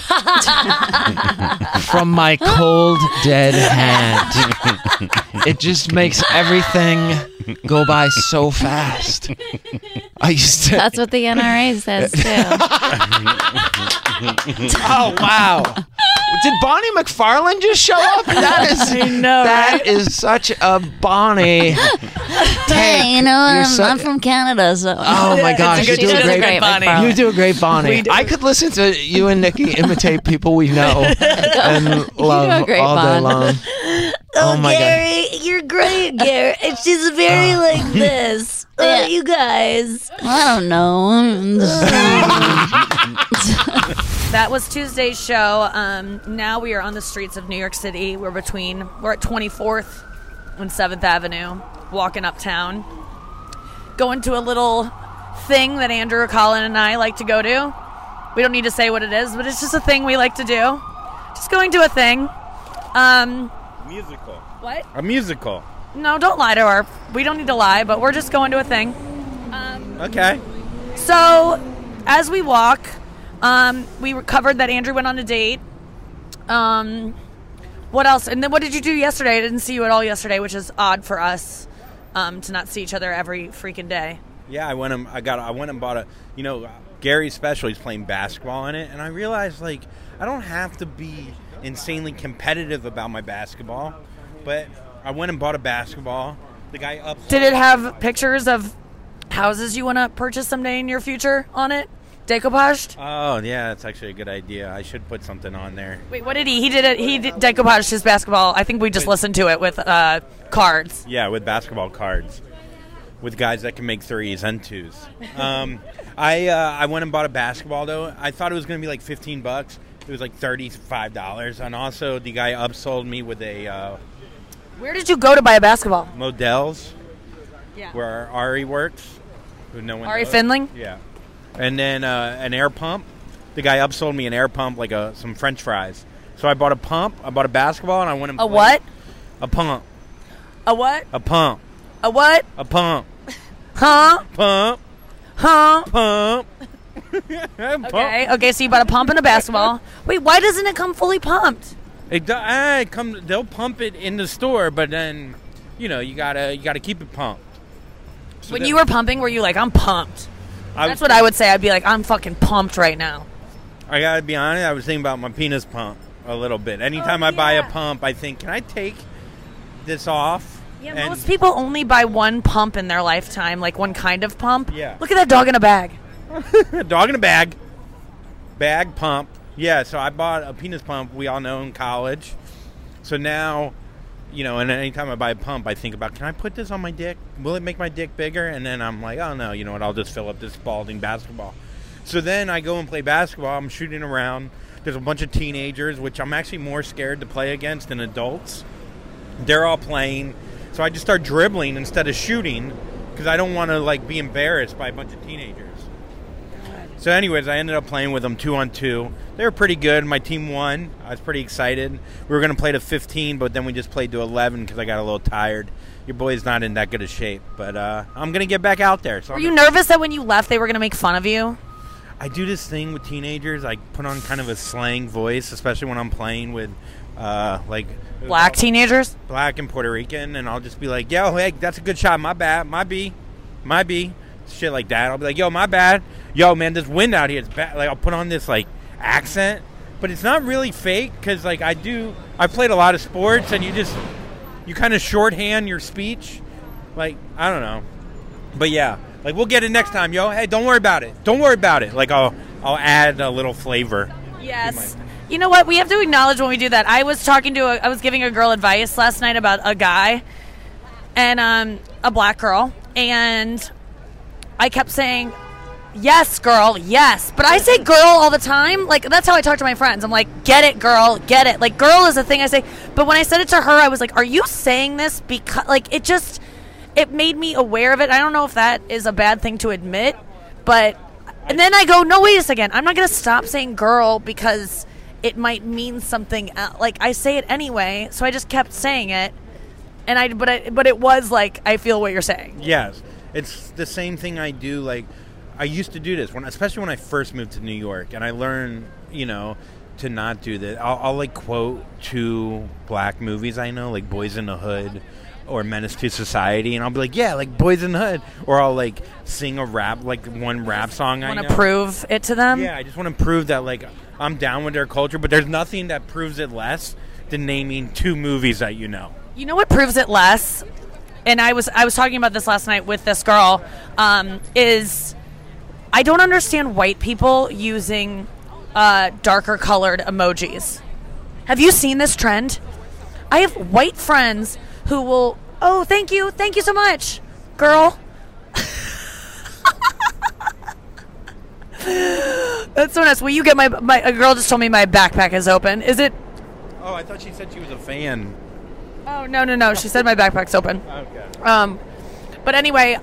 [SPEAKER 6] from my cold dead hand, it just makes everything go by so fast. I used to.
[SPEAKER 7] That's what the NRA says too.
[SPEAKER 6] Oh wow! Did Bonnie McFarlane just show up? That is, that is such a Bonnie.
[SPEAKER 7] Hey, you know, I'm from Canada, so.
[SPEAKER 6] Oh my gosh, you
[SPEAKER 7] She
[SPEAKER 6] do a
[SPEAKER 7] does
[SPEAKER 6] great
[SPEAKER 7] Bonnie.
[SPEAKER 6] You do a great Bonnie.
[SPEAKER 3] do.
[SPEAKER 6] I could listen to you and Nikki imitate people we know and love
[SPEAKER 7] great
[SPEAKER 6] all day
[SPEAKER 7] Bon.
[SPEAKER 6] long. Oh my god.
[SPEAKER 3] Gary, you're great, Gary. It's just very like this.
[SPEAKER 7] Yeah.
[SPEAKER 3] You guys.
[SPEAKER 7] I don't know.
[SPEAKER 3] That was Tuesday's show. Now we are on the streets of New York City. We're at 24th and 7th Avenue, walking uptown, going to a little thing that Andrew, Colin, and I like to go to. We don't need to say what it is, but it's just a thing we like to do. Just going to a thing.
[SPEAKER 4] Musical.
[SPEAKER 3] What?
[SPEAKER 4] A musical.
[SPEAKER 3] No, don't lie to her. We don't need to lie, but we're just going to a thing.
[SPEAKER 4] Okay.
[SPEAKER 3] So, as we walk, we covered that Andrew went on a date. What else? And then what did you do yesterday? I didn't see you at all yesterday, which is odd for us to not see each other every freaking day.
[SPEAKER 4] Yeah, I went and bought a, Gary's special. He's playing basketball in it, and I realized I don't have to be insanely competitive about my basketball, but I went and bought a basketball. The guy up.
[SPEAKER 3] Did it have pictures of houses you want to purchase someday in your future on it? Decoupaged?
[SPEAKER 4] Oh yeah, that's actually a good idea. I should put something on there.
[SPEAKER 3] Wait, what did he? He did decoupaged his basketball. I think we just listened to it with cards.
[SPEAKER 4] Yeah, with basketball cards, with guys that can make threes and twos. I went and bought a basketball though. I thought it was going to be like $15. It was like $35, and also the guy upsold me with a
[SPEAKER 3] Where did you go to buy a basketball?
[SPEAKER 4] Modell's,
[SPEAKER 3] Yeah.
[SPEAKER 4] where Ari works. Who no one
[SPEAKER 3] Ari
[SPEAKER 4] knows.
[SPEAKER 3] Findling?
[SPEAKER 4] Yeah. And then an air pump. The guy upsold me an air pump, like some French fries. So I bought a pump, I bought a basketball, and I went and
[SPEAKER 3] A
[SPEAKER 4] played.
[SPEAKER 3] what?
[SPEAKER 4] A pump.
[SPEAKER 3] A what?
[SPEAKER 4] A pump.
[SPEAKER 3] A what?
[SPEAKER 4] A pump.
[SPEAKER 3] Huh?
[SPEAKER 4] Pump.
[SPEAKER 3] Huh?
[SPEAKER 4] Pump.
[SPEAKER 3] Okay, so you bought a pump and a basketball. Wait, why doesn't it come fully pumped?
[SPEAKER 4] They'll pump it in the store, but then, you gotta keep it pumped. So
[SPEAKER 3] When you were pumping, were you like, I'm pumped?
[SPEAKER 4] I
[SPEAKER 3] That's what I would say. I'd be like, I'm fucking pumped right now.
[SPEAKER 4] I gotta be honest, I was thinking about my penis pump a little bit. Anytime I buy a pump, I think, can I take this off?
[SPEAKER 3] Yeah,
[SPEAKER 4] And-
[SPEAKER 3] most people only buy one pump in their lifetime, like one kind of pump.
[SPEAKER 4] Yeah.
[SPEAKER 3] Look at that dog in a bag.
[SPEAKER 4] Dog in a bag. Bag pump. Yeah, so I bought a penis pump, we all know, in college. So now, and anytime I buy a pump, I think about, can I put this on my dick? Will it make my dick bigger? And then I'm like, oh no, you know what, I'll just fill up this balding basketball. So then I go and play basketball. I'm shooting around. There's a bunch of teenagers, which I'm actually more scared to play against than adults. They're all playing. So I just start dribbling instead of shooting because I don't want to, be embarrassed by a bunch of teenagers. So anyways, I ended up playing with them 2-on-2. They were pretty good. My team won. I was pretty excited. We were going to play to 15, but then we just played to 11 because I got a little tired. Your boy's not in that good a shape, but I'm going to get back out there. So
[SPEAKER 3] Were you nervous that when you left, they were going to make fun of you?
[SPEAKER 4] I do this thing with teenagers. I put on kind of a slang voice, especially when I'm playing with,
[SPEAKER 3] Black teenagers?
[SPEAKER 4] Black and Puerto Rican, and I'll just be like, yo, hey, that's a good shot. My bad. My B. Shit like that. I'll be like, yo, my bad. Yo, man, this wind out here is bad. I'll put on this, accent. But it's not really fake because, I played a lot of sports, and you kind of shorthand your speech. I don't know. But, yeah. We'll get it next time, yo. Hey, don't worry about it. Don't worry about it. I'll add a little flavor.
[SPEAKER 3] Yes. You know what? We have to acknowledge when we do that. I was I was giving a girl advice last night about a guy and a black girl, and I kept saying, yes, girl, yes. But I say girl all the time. That's how I talk to my friends. I'm like, get it, girl, get it. Girl is a thing I say. But when I said it to her, I was like, are you saying this because, it made me aware of it. I don't know if that is a bad thing to admit, but... And then I go, no, wait a second. I'm not going to stop saying girl because it might mean something else. I say it anyway, so I just kept saying it. And but it was I feel what you're saying.
[SPEAKER 4] Yes. It's the same thing I do. Like, I used to do this, especially when I first moved to New York, and I learned, to not do that. I'll like, quote 2 black movies I know, like Boys in the Hood or Menace to Society, and I'll be like, yeah, like Boys in the Hood. Or I'll, like, sing a rap, like, one rap song I know.
[SPEAKER 3] Want to prove it to them?
[SPEAKER 4] Yeah, I just want to prove that, like, I'm down with their culture, but there's nothing that proves it less than naming 2 movies that you know.
[SPEAKER 3] You know what proves it less? And I was talking about this last night with this girl, is I don't understand white people using darker colored emojis. Have you seen this trend? I have white friends who will, oh, thank you so much, girl. That's so nice. Will you get a girl just told me my backpack is open. Is it?
[SPEAKER 4] Oh, I thought she said she was a fan.
[SPEAKER 3] Oh, no. She said my backpack's open.
[SPEAKER 4] Okay.
[SPEAKER 3] But anyway,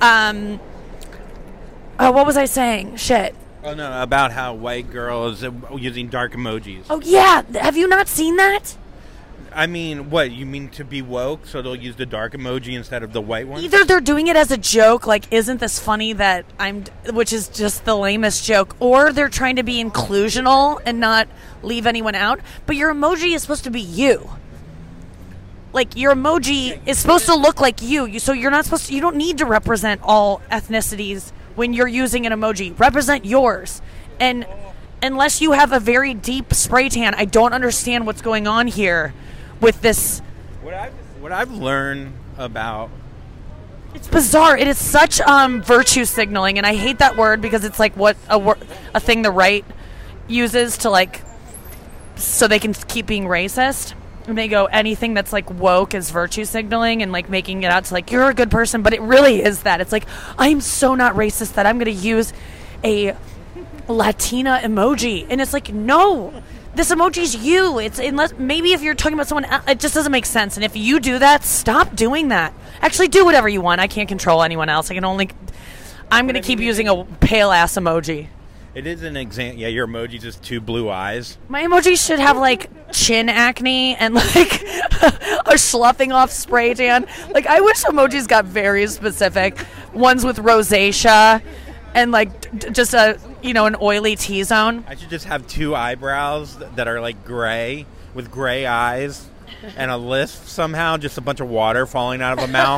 [SPEAKER 3] what was I saying? Shit.
[SPEAKER 4] Oh, no, about how white girls are using dark emojis.
[SPEAKER 3] Oh, yeah. Have you not seen that?
[SPEAKER 4] I mean, what? You mean to be woke, so they'll use the dark emoji instead of the white one?
[SPEAKER 3] Either they're doing it as a joke, like, isn't this funny that which is just the lamest joke, or they're trying to be inclusional and not leave anyone out. But your emoji is supposed to be you. Like, your emoji is supposed to look like you. So you're not supposed to, you don't need to represent all ethnicities when you're using an emoji. Represent yours. And unless you have a very deep spray tan, I don't understand what's going on here with this.
[SPEAKER 4] What I've learned about,
[SPEAKER 3] it's bizarre. It is such virtue signaling, and I hate that word because it's like what a thing the right uses to, like, so they can keep being racist. And they go, anything that's like woke is virtue signaling and like making it out to like you're a good person, but it really is that. It's like, I'm so not racist that I'm going to use a Latina emoji, and it's like, no, this emoji's you. It's unless maybe if you're talking about someone else, it just doesn't make sense. And if you do that, stop doing that. Actually, do whatever you want. I can't control anyone else. I'm going to keep using a pale ass emoji.
[SPEAKER 4] it is an example. Yeah, your emoji's just 2 blue eyes.
[SPEAKER 3] My emoji should have like chin acne and like a sloughing off spray tan. Like, I wish emojis got very specific. Ones with rosacea and like just a, you know, an oily T-zone.
[SPEAKER 4] I should just have 2 eyebrows that are like gray with gray eyes and a lisp somehow, just a bunch of water falling out of a mouth.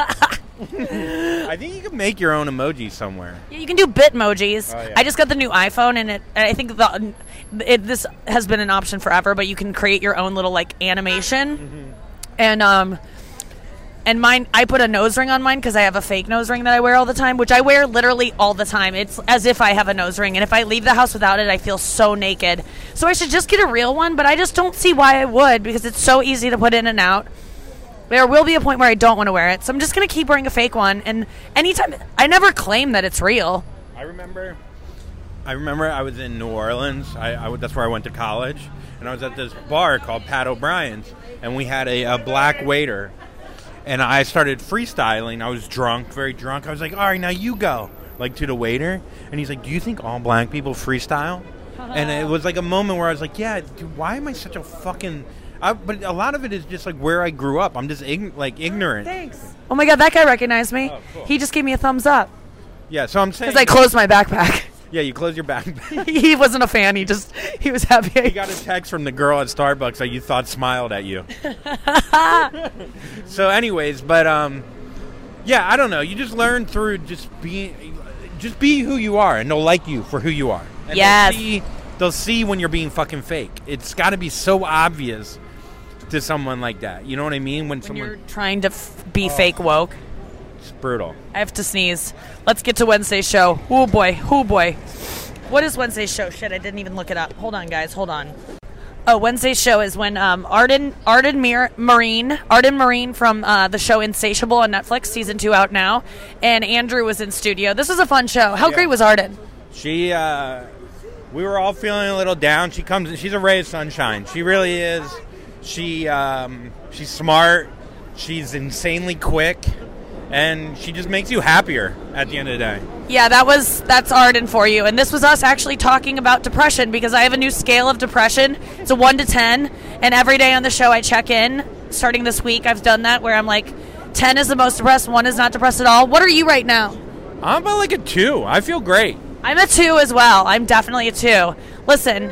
[SPEAKER 4] I think you can make your own emoji somewhere.
[SPEAKER 3] Yeah, you can do Bitmojis.
[SPEAKER 4] Oh, yeah.
[SPEAKER 3] I just got the new iPhone, and I think this has been an option forever, but you can create your own little like animation. Mm-hmm. And mine, I put a nose ring on mine because I have a fake nose ring that I wear all the time, which I wear literally all the time. It's as if I have a nose ring, and if I leave the house without it, I feel so naked. So I should just get a real one, but I just don't see why I would, because it's so easy to put in and out. There will be a point where I don't want to wear it, so I'm just going to keep wearing a fake one. And anytime, I never claim that it's real.
[SPEAKER 4] I remember I was in New Orleans. That's where I went to college, and I was at this bar called Pat O'Brien's, and we had a black waiter. And I started freestyling. I was drunk, very drunk. I was like, all right, now you go, like, to the waiter. And he's like, do you think all black people freestyle? And it was like a moment where I was like, yeah, dude, why am I such a fucking... but a lot of it is just like where I grew up. I'm just ignorant.
[SPEAKER 3] Thanks. Oh my God, that guy recognized me.
[SPEAKER 4] Oh, cool.
[SPEAKER 3] He just gave me a thumbs up.
[SPEAKER 4] Yeah, so I'm saying...
[SPEAKER 3] Because I closed my backpack.
[SPEAKER 4] Yeah, you closed your backpack.
[SPEAKER 3] He wasn't a fan. He was happy.
[SPEAKER 4] He got a text from the girl at Starbucks that you thought smiled at you. So anyways, but yeah, I don't know. You just learn through just be who you are, and they'll like you for who you are. And
[SPEAKER 3] yes.
[SPEAKER 4] They'll see when you're being fucking fake. It's got to be so obvious to someone like that. You know what I mean? When someone...
[SPEAKER 3] you're trying to be fake woke.
[SPEAKER 4] It's brutal.
[SPEAKER 3] I have to sneeze. Let's get to Wednesday's show. Oh boy. What is Wednesday's show? Shit, I didn't even look it up. Hold on, guys. Hold on. Oh, Wednesday's show is when Arden Marine from the show Insatiable on Netflix, season 2 out now, and Andrew was in studio. This was a fun show. How great was Arden?
[SPEAKER 4] She, we were all feeling a little down. She's a ray of sunshine. She really is. She's smart. She's insanely quick. And she just makes you happier at the end of the day.
[SPEAKER 3] Yeah, that's Arden for you. And this was us actually talking about depression, because I have a new scale of depression. It's a 1 to 10. And every day on the show I check in. Starting this week, I've done that, where I'm like, 10 is the most depressed. 1 is not depressed at all. What are you right now?
[SPEAKER 4] I'm about like a 2. I feel great.
[SPEAKER 3] I'm a 2 as well. I'm definitely a 2. Listen,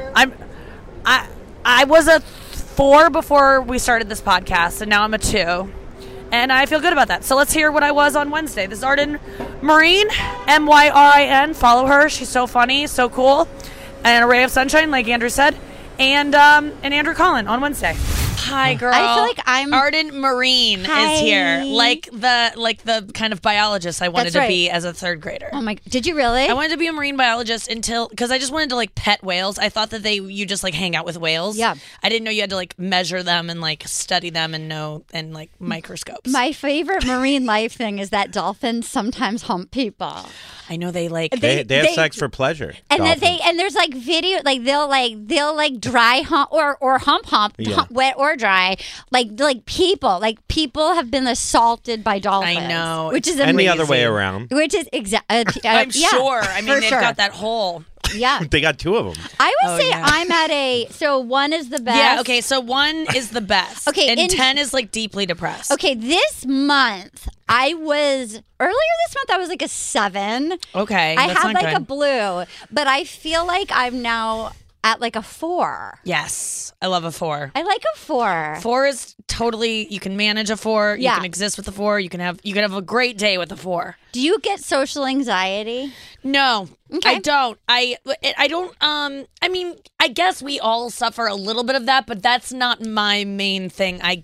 [SPEAKER 3] I was a 4 before we started this podcast, and now I'm a 2. And I feel good about that. So let's hear what I was on Wednesday. This is Arden Myrin, Myrin. Follow her. She's so funny, so cool. And a ray of sunshine, like Andrew said. And Andrew Collin on Wednesday. Hi, girl.
[SPEAKER 8] I feel like I'm
[SPEAKER 3] Arden Myrin is here, like the kind of biologist I wanted to be as a 3rd grader.
[SPEAKER 8] Oh my! Did you really?
[SPEAKER 3] I wanted to be a marine biologist because I just wanted to like pet whales. I thought that you just like hang out with whales.
[SPEAKER 8] Yeah.
[SPEAKER 3] I didn't know you had to like measure them and like study them and like microscopes.
[SPEAKER 8] My favorite marine life thing is that dolphins sometimes hump people.
[SPEAKER 3] I know they like
[SPEAKER 4] they have sex for pleasure.
[SPEAKER 8] And that
[SPEAKER 4] dolphins.
[SPEAKER 8] and there's like video like they'll dry hump or hump wet or dry like people have been assaulted by dolphins.
[SPEAKER 3] I know,
[SPEAKER 8] which is
[SPEAKER 4] and
[SPEAKER 8] amazing.
[SPEAKER 4] the other way around.
[SPEAKER 8] Which is exactly.
[SPEAKER 3] I'm sure. I mean, they've
[SPEAKER 8] sure.
[SPEAKER 3] got that hole.
[SPEAKER 8] Yeah,
[SPEAKER 4] They got 2 of them.
[SPEAKER 8] I would say I'm at so 1 is the best.
[SPEAKER 3] Yeah. Okay. So 1 is the best.
[SPEAKER 8] Okay,
[SPEAKER 3] and 10 is like deeply depressed.
[SPEAKER 8] Okay, this month I was like a 7.
[SPEAKER 3] Okay.
[SPEAKER 8] I
[SPEAKER 3] that's
[SPEAKER 8] had
[SPEAKER 3] not
[SPEAKER 8] like a
[SPEAKER 3] good.
[SPEAKER 8] blue, but I feel like I'm now at like a 4.
[SPEAKER 3] Yes, I love a 4.
[SPEAKER 8] I like a 4.
[SPEAKER 3] 4 is totally. You can manage a 4.
[SPEAKER 8] Yeah.
[SPEAKER 3] You can exist with a 4. You can have a great day with a 4.
[SPEAKER 8] Do you get social anxiety?
[SPEAKER 3] No,
[SPEAKER 8] Okay.
[SPEAKER 3] I don't. I don't. I mean, I guess we all suffer a little bit of that, but that's not my main thing. I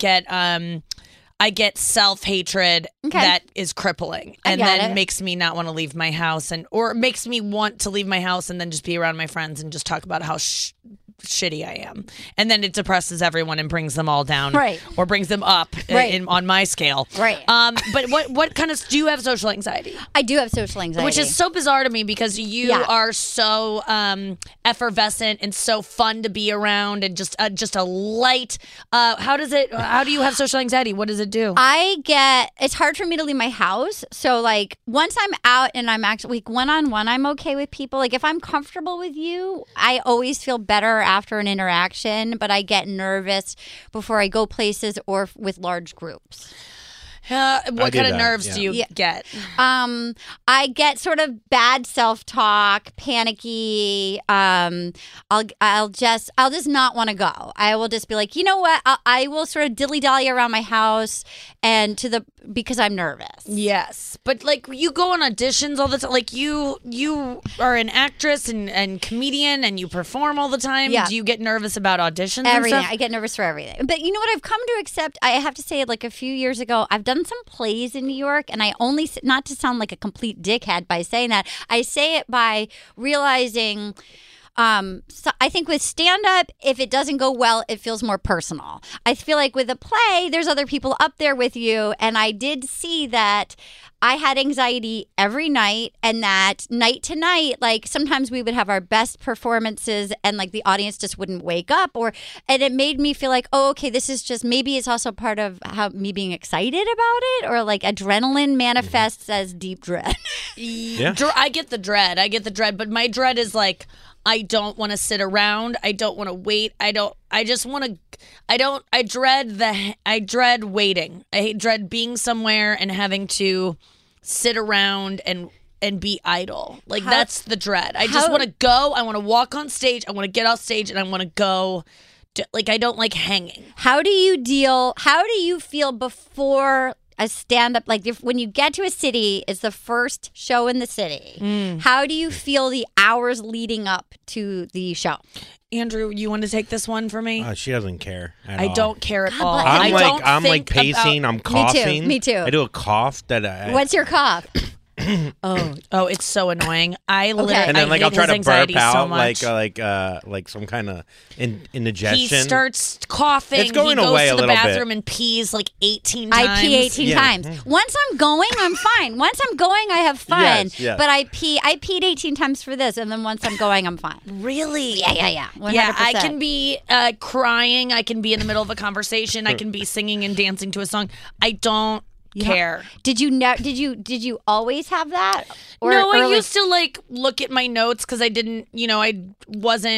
[SPEAKER 3] get self-hatred that is crippling and then makes me not want to leave my house or makes me want to leave my house and then just be around my friends and just talk about how shitty I am. And then it depresses everyone and brings them all down.
[SPEAKER 8] Right.
[SPEAKER 3] Or brings them up on my scale.
[SPEAKER 8] Right.
[SPEAKER 3] But what kind of, do you have social anxiety?
[SPEAKER 8] I do have social anxiety.
[SPEAKER 3] Which is so bizarre to me because you are so effervescent and so fun to be around and just a light. How do you have social anxiety? What does it do?
[SPEAKER 8] It's hard for me to leave my house. So like once I'm out and I'm actually like one-on-one, I'm okay with people. Like if I'm comfortable with you, I always feel better after an interaction, but I get nervous before I go places or with large groups.
[SPEAKER 3] What kind of nerves do you get?
[SPEAKER 8] I get sort of bad self-talk, panicky. I'll just not want to go. I will just be like, you know what? I will sort of dilly-dally around my house because I'm nervous.
[SPEAKER 3] Yes, but like you go on auditions all the time. Like you are an actress and comedian and you perform all the time.
[SPEAKER 8] Yeah.
[SPEAKER 3] Do you get nervous about auditions?
[SPEAKER 8] Everything.
[SPEAKER 3] And stuff?
[SPEAKER 8] I get nervous for everything. But you know what? I've come to accept. I have to say, like a few years ago, I've done some plays in New York, and I only, not to sound like a complete dickhead by saying that, I say it by realizing. So I think with stand-up, if it doesn't go well, it feels more personal. I feel like with a play, there's other people up there with you, and I did see that I had anxiety every night, and that night to night, like sometimes we would have our best performances and like the audience just wouldn't wake up, and it made me feel like, oh, okay, this is just, maybe it's also part of how me being excited about it, or like adrenaline manifests as deep dread.
[SPEAKER 4] Yeah.
[SPEAKER 3] I get the dread, but my dread is like, I don't want to sit around. I don't want to wait. I dread waiting. I dread being somewhere and having to sit around and be idle. Like that's the dread. I just want to go. I want to walk on stage. I want to get off stage and I want to go. Like I don't like hanging.
[SPEAKER 8] How do you feel before a stand-up, like when you get to a city, it's the first show in the city. How do you feel the hours leading up to the show?
[SPEAKER 3] Andrew, you want to take this one for me?
[SPEAKER 4] She doesn't care at
[SPEAKER 3] I
[SPEAKER 4] all.
[SPEAKER 3] don't care at all.
[SPEAKER 4] I'm like pacing. I'm coughing.
[SPEAKER 8] Me too.
[SPEAKER 4] I do a cough that.
[SPEAKER 8] What's your cough?
[SPEAKER 3] Oh, it's so annoying. I literally,
[SPEAKER 4] and then like I'll try to burp
[SPEAKER 3] so
[SPEAKER 4] out like some kind of indigestion.
[SPEAKER 3] He starts coughing.
[SPEAKER 4] It's going
[SPEAKER 3] he goes
[SPEAKER 4] away
[SPEAKER 3] to
[SPEAKER 4] a
[SPEAKER 3] the
[SPEAKER 4] little
[SPEAKER 3] bathroom
[SPEAKER 4] bit.
[SPEAKER 3] and pees like 18 times.
[SPEAKER 8] I pee 18 times. Once I'm going, I'm fine. Once I'm going, I have fun.
[SPEAKER 4] Yes.
[SPEAKER 8] But I peed 18 times for this, and then once I'm going, I'm fine.
[SPEAKER 3] Really?
[SPEAKER 8] Yeah. 100%.
[SPEAKER 3] Yeah, I can be crying. I can be in the middle of a conversation. I can be singing and dancing to a song. I don't care.
[SPEAKER 8] Did you always have that?
[SPEAKER 3] No, I used to like look at my notes because I didn't,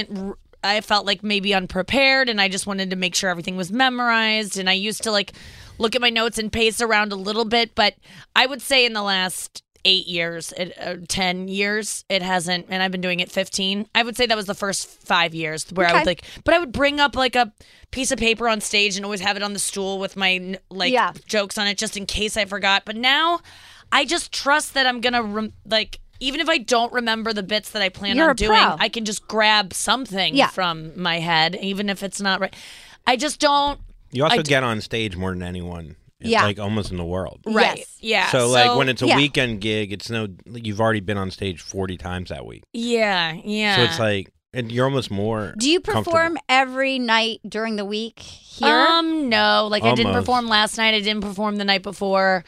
[SPEAKER 3] I felt like maybe unprepared and I just wanted to make sure everything was memorized. And I used to like look at my notes and pace around a little bit. But I would say in the last 8 years, 10 years, it hasn't, and I've been doing it 15. I would say that was the first 5 years where I would but I would bring up like a piece of paper on stage and always have it on the stool with my jokes on it just in case I forgot. But now I just trust that I'm going to even if I don't remember the bits that I plan on doing, I can just grab something from my head, even if it's not right. I just don't.
[SPEAKER 4] You also get on stage more than anyone. Like almost in the world.
[SPEAKER 3] Right.
[SPEAKER 8] Yes.
[SPEAKER 3] Yeah.
[SPEAKER 4] So like when it's a weekend gig, it's you've already been on stage 40 times that week.
[SPEAKER 3] Yeah. Yeah.
[SPEAKER 4] So it's like, and you're almost more.
[SPEAKER 8] Do you perform every night during the week here?
[SPEAKER 3] No. Like I didn't perform last night. I didn't perform the night before.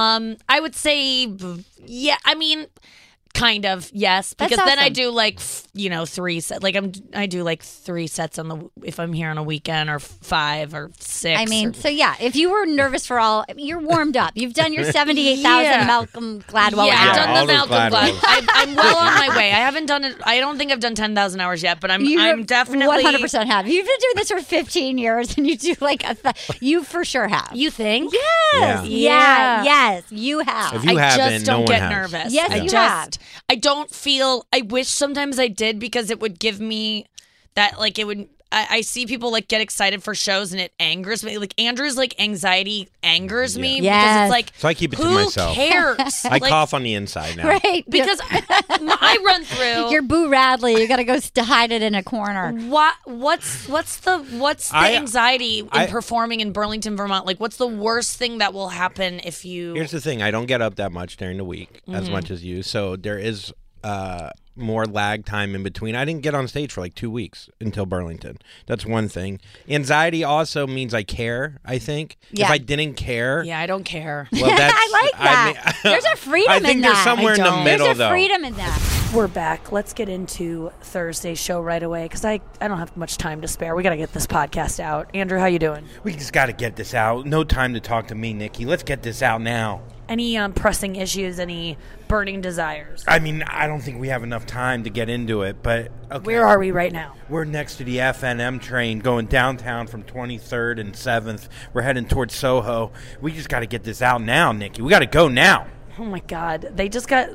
[SPEAKER 3] I would say, yeah. I mean, kind of, yes, because then I do like 3 sets. Like I do like 3 sets if I'm here on a weekend, or 5 or 6.
[SPEAKER 8] I mean, so yeah, if you were nervous for you're warmed up. You've done your 78,000 Malcolm Gladwell.
[SPEAKER 3] Yeah, I've done the Malcolm
[SPEAKER 4] Gladwell.
[SPEAKER 3] I'm well on my way. I haven't done it. I don't think I've done 10,000 hours yet, but I'm definitely
[SPEAKER 8] 100% have. You've been doing this for 15 years, and you do like you for sure have.
[SPEAKER 3] You think?
[SPEAKER 8] Yes. Yeah. Yes, you have.
[SPEAKER 4] If you haven't,
[SPEAKER 3] I just don't
[SPEAKER 4] no one
[SPEAKER 3] get
[SPEAKER 4] has.
[SPEAKER 3] nervous.
[SPEAKER 8] Yes, you have.
[SPEAKER 3] I don't feel. I wish sometimes I did, because it would give me that, like, it would. I see people like get excited for shows and it angers me. Like Andrew's like anxiety angers me because it's like,
[SPEAKER 4] so I keep it to myself.
[SPEAKER 3] Who cares?
[SPEAKER 4] I cough on the inside now.
[SPEAKER 8] Right.
[SPEAKER 3] Because I run through.
[SPEAKER 8] You're Boo Radley. You got to go hide it in a corner.
[SPEAKER 3] What's the anxiety in performing in Burlington, Vermont? Like, what's the worst thing that will happen if you?
[SPEAKER 4] Here's the thing. I don't get up that much during the week as much as you. So there is more lag time in between. I didn't get on stage for like 2 weeks until Burlington. That's one thing. Anxiety also means I care, I think.
[SPEAKER 8] Yeah.
[SPEAKER 4] If I didn't care.
[SPEAKER 3] Yeah, I don't care.
[SPEAKER 4] Well, that's,
[SPEAKER 8] I like that. There's a freedom in that.
[SPEAKER 4] I think there's somewhere in the middle,
[SPEAKER 8] There's a
[SPEAKER 4] though.
[SPEAKER 8] freedom in that.
[SPEAKER 3] We're back. Let's get into Thursday's show right away, because I don't have much time to spare. We got to get this podcast out. Andrew, how you doing?
[SPEAKER 4] We just got to get this out. No time to talk to me, Nikki. Let's get this out now.
[SPEAKER 3] Any pressing issues, any burning desires?
[SPEAKER 4] I mean, I don't think we have enough time to get into it, but okay.
[SPEAKER 3] Where are we right now?
[SPEAKER 4] We're next to the FNM train going downtown from 23rd and 7th. We're heading towards Soho. We just got to get this out now, Nikki. We got to go now.
[SPEAKER 3] Oh, my God. They just got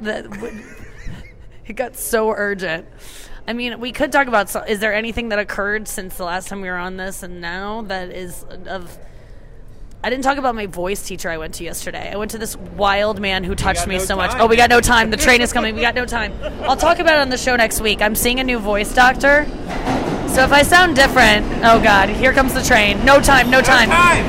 [SPEAKER 3] it got so urgent. I mean, we could talk about, is there anything that occurred since the last time we were on this and now that is of... I didn't talk about my voice teacher I went to yesterday. I went to this wild man who touched me so much. Oh, we got no time. The train is coming. We got no time. I'll talk about it on the show next week. I'm seeing a new voice doctor. So if I sound different, oh, God, here comes the train. No time, no time.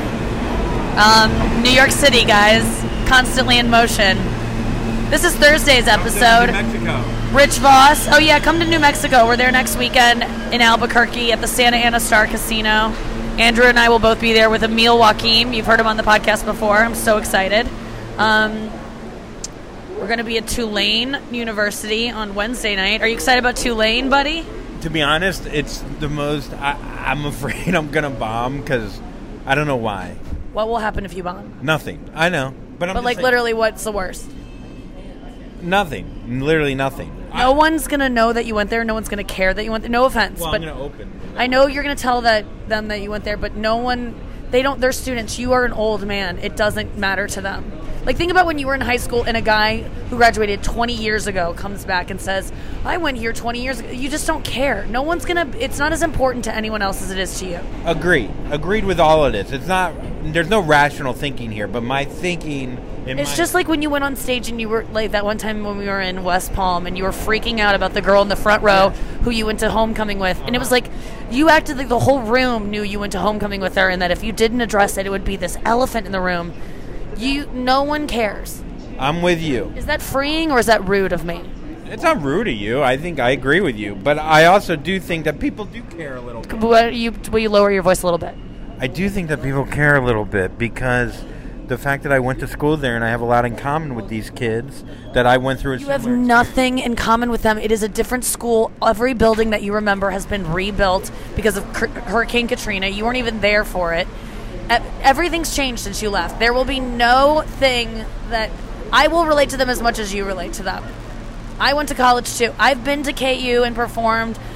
[SPEAKER 3] New York City, guys. Constantly in motion. This is Thursday's episode. Rich Voss. Oh, yeah, come to New Mexico. We're there next weekend in Albuquerque at the Santa Ana Star Casino. Andrew and I will both be there with Emil Joachim. You've heard him on the podcast before. I'm so excited. We're going to be at Tulane University on Wednesday night. Are you excited about Tulane, buddy?
[SPEAKER 4] To be honest, it's the most... I'm afraid I'm going to bomb because I don't know why.
[SPEAKER 3] What will happen if you bomb?
[SPEAKER 4] Nothing. I know. But
[SPEAKER 3] like, literally, what's the worst?
[SPEAKER 4] Nothing. Literally nothing.
[SPEAKER 3] No one's going to know that you went there. No one's going to care that you went there. No offense.
[SPEAKER 4] Well,
[SPEAKER 3] but
[SPEAKER 4] I'm going to open.
[SPEAKER 3] I know you're going to tell them that you went there, but no one, they're students. You are an old man. It doesn't matter to them. Like, think about when you were in high school and a guy who graduated 20 years ago comes back and says, I went here 20 years ago. You just don't care. No one's going to, it's not as important to anyone else as it is to you.
[SPEAKER 4] Agreed with all of this. It's not, there's no rational thinking here, but my thinking...
[SPEAKER 3] It's just like when you went on stage and you were, like, that one time when we were in West Palm and you were freaking out about the girl in the front row who you went to homecoming with. And it was like, you acted like the whole room knew you went to homecoming with her, and that if you didn't address it, it would be this elephant in the room. No one cares.
[SPEAKER 4] I'm with you.
[SPEAKER 3] Is that freeing or is that rude of me?
[SPEAKER 4] It's not rude of you. I think I agree with you. But I also do think that people do care a little bit.
[SPEAKER 3] Will you lower your voice a little bit?
[SPEAKER 4] I do think that people care a little bit because... the fact that I went to school there and I have a lot in common with these kids that I went through.
[SPEAKER 3] You have nothing in common with them. It is a different school. Every building that you remember has been rebuilt because of Hurricane Katrina. You weren't even there for it. Everything's changed since you left. There will be no thing that I will relate to them as much as you relate to them. I went to college too. I've been to KU and performed.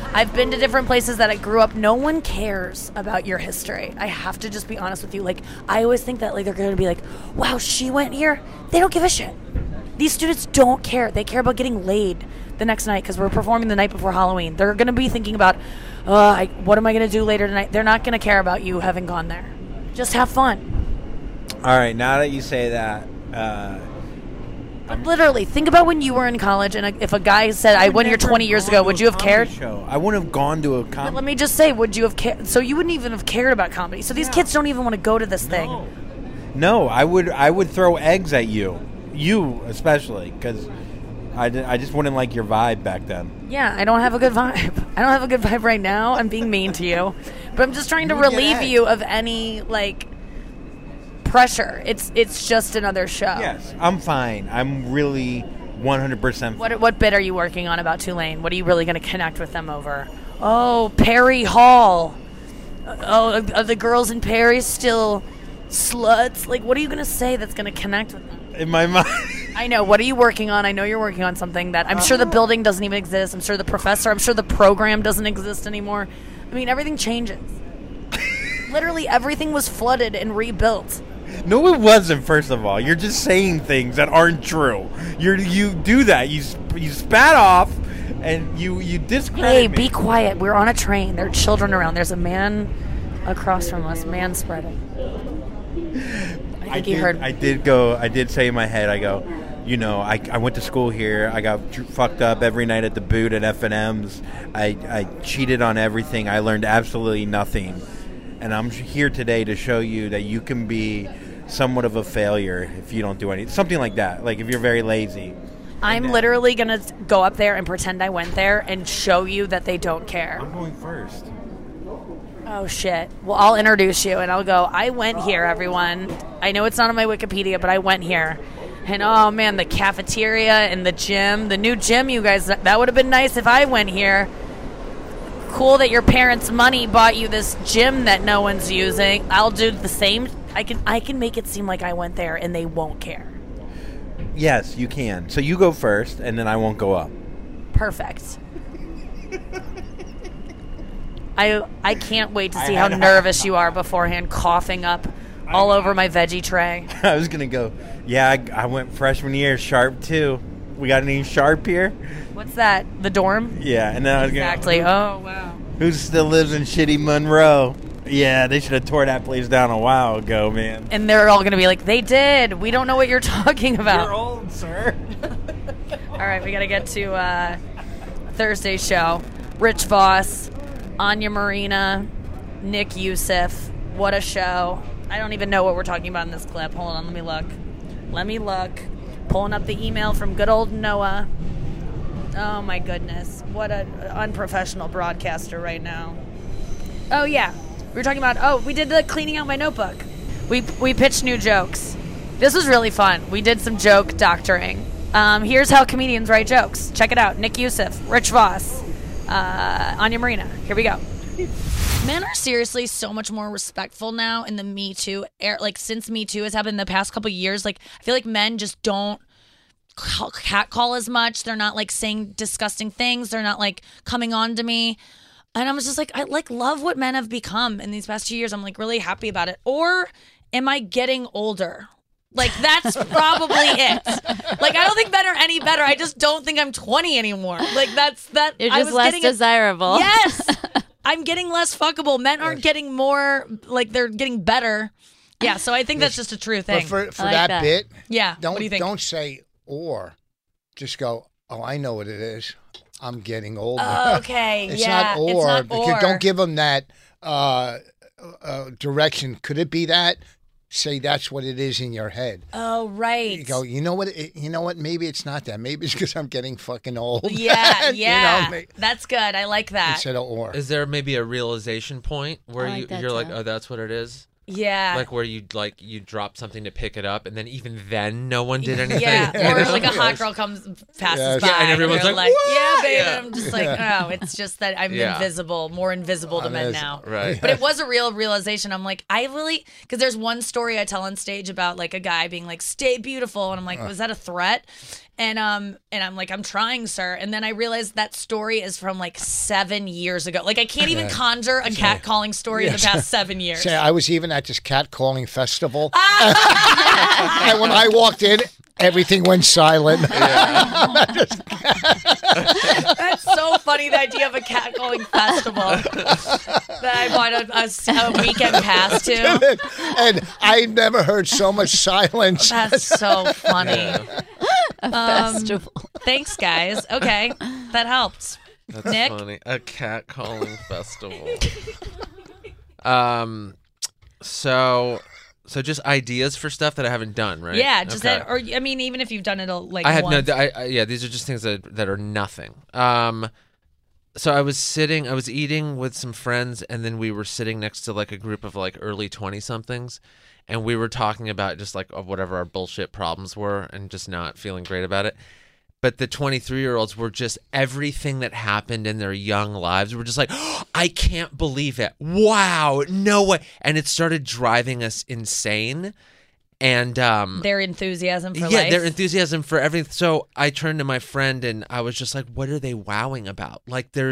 [SPEAKER 3] I've been to different places that I grew up. No one cares about your history. I have to just be honest with you. Like, I always think that, like, they're going to be like, wow, she went here. They don't give a shit. These students don't care. They care about getting laid the next night because we're performing the night before Halloween. They're going to be thinking about, what am I going to do later tonight? They're not going to care about you having gone there. Just have fun.
[SPEAKER 4] All right, now that you say that,
[SPEAKER 3] But literally, think about when you were in college, and if a guy said, I went here 20 years ago, would you have cared?
[SPEAKER 4] Show. I wouldn't have gone to a comedy.
[SPEAKER 3] But let me just say, would you have cared? So you wouldn't even have cared about comedy. So these kids don't even want to go to this thing.
[SPEAKER 4] No, I would throw eggs at you especially, because I just wouldn't like your vibe back then.
[SPEAKER 3] Yeah, I don't have a good vibe. I don't have a good vibe right now. I'm being mean to you, but I'm just trying to relieve you of any pressure. It's just another show.
[SPEAKER 4] Yes, I'm fine. I'm really 100%.
[SPEAKER 3] What bit are you working on about Tulane? What are you really going to connect with them over? Oh, Perry Hall. Oh, are the girls in Perry still sluts? Like, what are you going to say that's going to connect with them?
[SPEAKER 4] In my mind.
[SPEAKER 3] I know. What are you working on? I know you're working on something that I'm sure the building doesn't even exist. I'm sure the program doesn't exist anymore. I mean, everything changes. Literally everything was flooded and rebuilt.
[SPEAKER 4] No, it wasn't. First of all, you're just saying things that aren't true. You do that. You spat off, and you discredit
[SPEAKER 3] Hey,
[SPEAKER 4] me.
[SPEAKER 3] be quiet. We're on a train. There are children around. There's a man across from us. Man spreading. I think he heard.
[SPEAKER 4] I did say in my head. I go, I went to school here. I got fucked up every night at the boot at F&M's. I cheated on everything. I learned absolutely nothing. And I'm here today to show you that you can be somewhat of a failure if you don't do anything. Something like that. Like if you're very lazy.
[SPEAKER 3] I'm literally going to go up there and pretend I went there and show you that they don't care.
[SPEAKER 4] I'm going first.
[SPEAKER 3] Oh, shit. Well, I'll introduce you, and I'll go, I went here, everyone. I know it's not on my Wikipedia, but I went here. And, oh, man, the cafeteria and the gym, the new gym, you guys, that would have been nice if I went here. Cool that your parents' money bought you this gym that no one's using. I'll do the same. I can make it seem like I went there, and they won't care.
[SPEAKER 4] Yes, you can. So you go first, and then I won't go up.
[SPEAKER 3] Perfect. I can't wait to see how nervous you are beforehand, coughing up all over my veggie tray.
[SPEAKER 4] I was going to go, I went freshman year, Sharp too. We got any Sharp here?
[SPEAKER 3] What's that? The dorm?
[SPEAKER 4] Yeah, and then I was
[SPEAKER 3] Exactly. Oh, wow.
[SPEAKER 4] Who still lives in shitty Monroe? Yeah, they should have tore that place down a while ago, man.
[SPEAKER 3] And they're all going to be like, they did. We don't know what you're talking about.
[SPEAKER 4] You're old, sir.
[SPEAKER 3] All right, we got to get to Thursday's show. Rich Voss, Anya Marina, Nick Youssef. What a show. I don't even know what we're talking about in this clip. Hold on, let me look. Pulling up the email from good old Noah. Oh, my goodness. What an unprofessional broadcaster right now. Oh, yeah. We were talking about, we did the cleaning out my notebook. We pitched new jokes. This was really fun. We did some joke doctoring. Here's how comedians write jokes. Check it out. Nick Youssef, Rich Voss, Anya Marina. Here we go. Men are seriously so much more respectful now in the Me Too era. Like, since Me Too has happened in the past couple of years, like, I feel like men just don't catcall as much. They're not, like, saying disgusting things. They're not, like, coming on to me. And I was just like, I, like, love what men have become in these past 2 years. I'm, like, really happy about it. Or am I getting older? Like, that's probably it. Like, I don't think men are any better. I just don't think I'm 20 anymore. Like, that's that.
[SPEAKER 7] You're just less desirable.
[SPEAKER 3] Yes. I'm getting less fuckable. Men aren't getting more, like, they're getting better. Yeah, so I think that's just a true thing.
[SPEAKER 2] But for
[SPEAKER 7] I like
[SPEAKER 2] that
[SPEAKER 7] that.
[SPEAKER 2] bit,
[SPEAKER 3] Yeah, what do you think?
[SPEAKER 2] Don't say or. Just go, oh, I know what it is. I'm getting older.
[SPEAKER 3] Okay,
[SPEAKER 2] It's
[SPEAKER 3] yeah.
[SPEAKER 2] not or.
[SPEAKER 3] It's not
[SPEAKER 2] Because
[SPEAKER 3] or.
[SPEAKER 2] don't give them that direction. Could it be that? Say that's what it is in your head.
[SPEAKER 3] Oh, right.
[SPEAKER 2] You go, you know what? Maybe it's not that. Maybe it's because I'm getting fucking old.
[SPEAKER 3] Yeah,
[SPEAKER 2] You
[SPEAKER 3] yeah.
[SPEAKER 2] know,
[SPEAKER 3] That's good. I like that.
[SPEAKER 2] instead of or.
[SPEAKER 9] Is there maybe a realization point where
[SPEAKER 7] I like that
[SPEAKER 9] you're like,
[SPEAKER 7] too.
[SPEAKER 9] oh, that's what it is?
[SPEAKER 3] Yeah.
[SPEAKER 9] Like where you drop something to pick it up, and then even then, no one did anything.
[SPEAKER 3] Yeah,
[SPEAKER 9] you
[SPEAKER 3] or
[SPEAKER 9] know?
[SPEAKER 3] like a hot girl passes
[SPEAKER 2] Yes.
[SPEAKER 3] by,
[SPEAKER 9] Yeah, and everyone's
[SPEAKER 3] they're
[SPEAKER 9] like,
[SPEAKER 3] yeah,
[SPEAKER 9] "What?"
[SPEAKER 3] baby.
[SPEAKER 9] Yeah.
[SPEAKER 3] And I'm just like, no, it's just that I'm
[SPEAKER 9] Yeah.
[SPEAKER 3] more invisible to men now.
[SPEAKER 9] Right.
[SPEAKER 3] But it was a real realization. I'm like, because there's one story I tell on stage about like a guy being like, stay beautiful. And I'm like, was that a threat? And I'm like, I'm trying, sir. And then I realized that story is from like 7 years ago. Like I can't even conjure a cat calling story in the past 7 years.
[SPEAKER 2] Say, I was even at this cat calling festival. And when I walked in, everything went silent.
[SPEAKER 3] That's so funny, the idea of a cat calling festival that I bought a weekend pass to.
[SPEAKER 2] And I never heard so much silence.
[SPEAKER 3] That's so funny.
[SPEAKER 7] A festival.
[SPEAKER 3] Thanks, guys. Okay, that helped.
[SPEAKER 9] That's
[SPEAKER 3] Nick?
[SPEAKER 9] funny. A cat calling festival. So just ideas for stuff that I haven't done, right?
[SPEAKER 3] Yeah, just
[SPEAKER 9] Okay.
[SPEAKER 3] that, or I mean, even if you've done it like
[SPEAKER 9] I had
[SPEAKER 3] once.
[SPEAKER 9] yeah, these are just things that are nothing. So I was eating with some friends, and then we were sitting next to like a group of like early 20-somethings, and we were talking about just like whatever our bullshit problems were, and just not feeling great about it. But the 23-year-olds were just everything that happened in their young lives. We're just like, oh, I can't believe it. Wow, no way. And it started driving us insane. And
[SPEAKER 3] their enthusiasm for life.
[SPEAKER 9] yeah, their enthusiasm for everything. So I turned to my friend and I was just like, what are they wowing about? Like there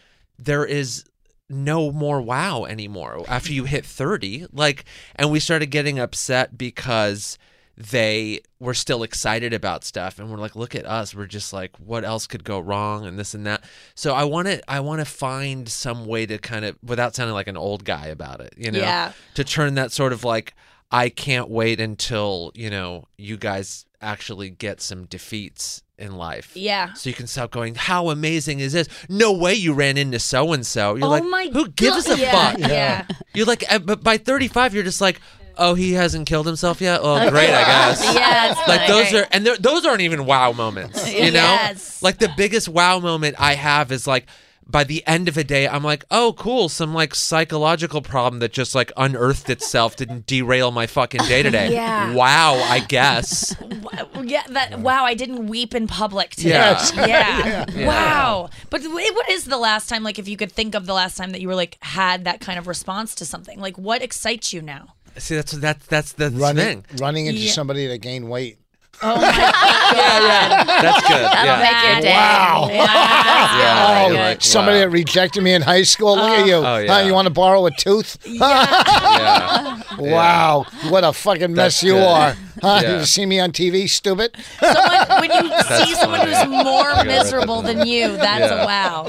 [SPEAKER 9] is no more wow anymore after you hit 30. Like, and we started getting upset because they were still excited about stuff, and we're like, look at us, we're just like, what else could go wrong, and this and that. So I want to find some way to kind of, without sounding like an old guy about it, you know,
[SPEAKER 3] Yeah.
[SPEAKER 9] to turn that sort of like, I can't wait until, you know, you guys actually get some defeats in life.
[SPEAKER 3] Yeah.
[SPEAKER 9] So you can stop going, how amazing is this? No way you ran into so-and-so. You're like,
[SPEAKER 3] my
[SPEAKER 9] who gives a
[SPEAKER 3] yeah,
[SPEAKER 9] fuck?
[SPEAKER 3] Yeah.
[SPEAKER 9] You're like, but by 35, you're just like, oh, he hasn't killed himself yet? Oh, great, I guess.
[SPEAKER 3] Yeah, it's
[SPEAKER 9] Like
[SPEAKER 3] funny.
[SPEAKER 9] those are, and those aren't even wow moments, you know?
[SPEAKER 3] Yes.
[SPEAKER 9] Like the biggest wow moment I have is like, by the end of a day, I'm like, oh, cool, some like psychological problem that just like unearthed itself didn't derail my fucking day today.
[SPEAKER 3] Yeah.
[SPEAKER 9] Wow, I guess.
[SPEAKER 3] Yeah, wow, I didn't weep in public today.
[SPEAKER 9] Yeah.
[SPEAKER 3] Yeah. Wow. But what is the last time, like if you could think of the last time that you were like had that kind of response to something? Like what excites you now?
[SPEAKER 9] See, that's the thing.
[SPEAKER 2] Running into
[SPEAKER 3] Yeah.
[SPEAKER 2] somebody that gained weight.
[SPEAKER 3] Oh my God.
[SPEAKER 9] That's good.
[SPEAKER 7] That'll
[SPEAKER 9] Yeah.
[SPEAKER 7] make your day.
[SPEAKER 2] Wow.
[SPEAKER 9] Yeah,
[SPEAKER 2] Oh,
[SPEAKER 9] you're like,
[SPEAKER 2] somebody
[SPEAKER 9] wow.
[SPEAKER 2] that rejected me in high school. Look at you.
[SPEAKER 9] Oh, yeah.
[SPEAKER 2] You want to borrow a tooth?
[SPEAKER 9] Yeah.
[SPEAKER 2] Wow. What a fucking mess
[SPEAKER 9] That's
[SPEAKER 2] you
[SPEAKER 9] good.
[SPEAKER 2] are. Huh?
[SPEAKER 9] Yeah.
[SPEAKER 2] You see me on TV, stupid?
[SPEAKER 3] When you see someone
[SPEAKER 9] funny.
[SPEAKER 3] who's more miserable than you, that's
[SPEAKER 9] Yeah.
[SPEAKER 3] a wow.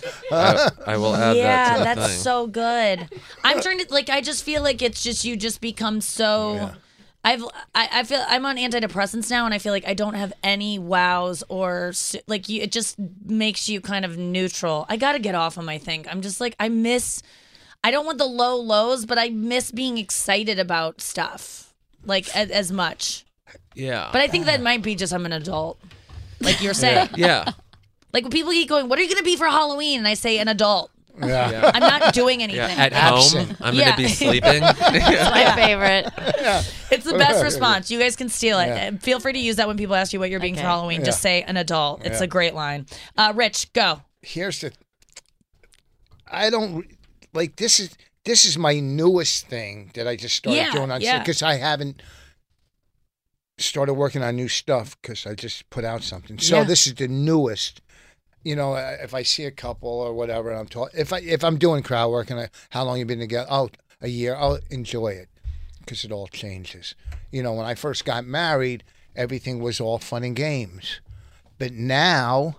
[SPEAKER 9] I will add that
[SPEAKER 3] Yeah,
[SPEAKER 9] to the
[SPEAKER 3] that's
[SPEAKER 9] thing.
[SPEAKER 3] so good. I'm trying to like. I just feel like it's just you just become so. I feel I'm on antidepressants now, and I feel like I don't have any wows or like you. It just makes you kind of neutral. I got to get off them. I think I'm just like I miss. I don't want the low lows, but I miss being excited about stuff like as much.
[SPEAKER 9] Yeah.
[SPEAKER 3] But I think that might be just I'm an adult, like you're saying.
[SPEAKER 9] Yeah.
[SPEAKER 3] Like when people keep going, "What are you going to be for Halloween?" and I say an adult.
[SPEAKER 2] Yeah.
[SPEAKER 3] I'm not doing anything.
[SPEAKER 9] Yeah. At
[SPEAKER 2] Absent.
[SPEAKER 9] home, I'm
[SPEAKER 3] Yeah.
[SPEAKER 9] going to be sleeping.
[SPEAKER 7] My favorite.
[SPEAKER 3] It's the best response. You guys can steal it.
[SPEAKER 2] Yeah.
[SPEAKER 3] And feel free to use that when people ask you what you're being for
[SPEAKER 7] Okay.
[SPEAKER 3] Halloween. Just say an adult. It's a great line. Rich, go.
[SPEAKER 2] Here's the. I don't like this is my newest thing that I just started doing on because I haven't started working on new stuff because I just put out something. So this is the newest. You know, if I see a couple or whatever, and I'm talking. If I'm doing crowd work and how long you been together? Oh, a year. I'll enjoy it because it all changes. You know, when I first got married, everything was all fun and games, but now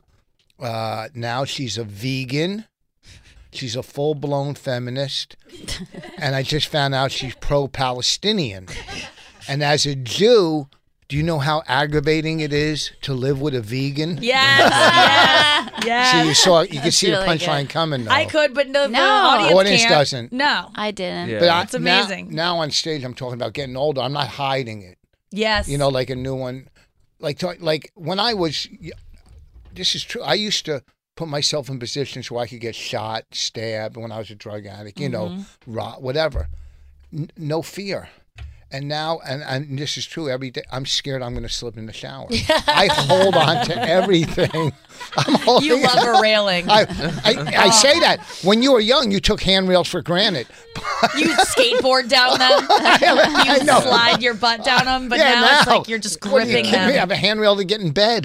[SPEAKER 2] she's a vegan. She's a full-blown feminist, and I just found out she's pro-Palestinian. And as a Jew, do you know how aggravating it is to live with a vegan?
[SPEAKER 3] Yes. yeah.
[SPEAKER 2] See, you could see
[SPEAKER 7] really
[SPEAKER 2] the punchline
[SPEAKER 7] good.
[SPEAKER 2] coming, though.
[SPEAKER 3] I could, but the
[SPEAKER 7] No.
[SPEAKER 3] audience,
[SPEAKER 2] Audience
[SPEAKER 3] can't.
[SPEAKER 2] doesn't.
[SPEAKER 3] No.
[SPEAKER 7] I didn't.
[SPEAKER 9] Yeah.
[SPEAKER 2] But
[SPEAKER 3] It's amazing.
[SPEAKER 2] Now on stage, I'm talking about getting older. I'm not hiding it.
[SPEAKER 3] Yes.
[SPEAKER 2] You know, like a new one. Like when I was, this is true. I used to put myself in positions where I could get shot, stabbed when I was a drug addict, you know, whatever. No fear. And now, and this is true every day, I'm scared I'm going to slip in the shower. I hold on to everything.
[SPEAKER 3] You love a railing.
[SPEAKER 2] I say that. When you were young, you took handrails for granted.
[SPEAKER 3] You skateboard down them. You slide your butt down them, but now it's like you're just gripping them.
[SPEAKER 2] You have a handrail to get in bed.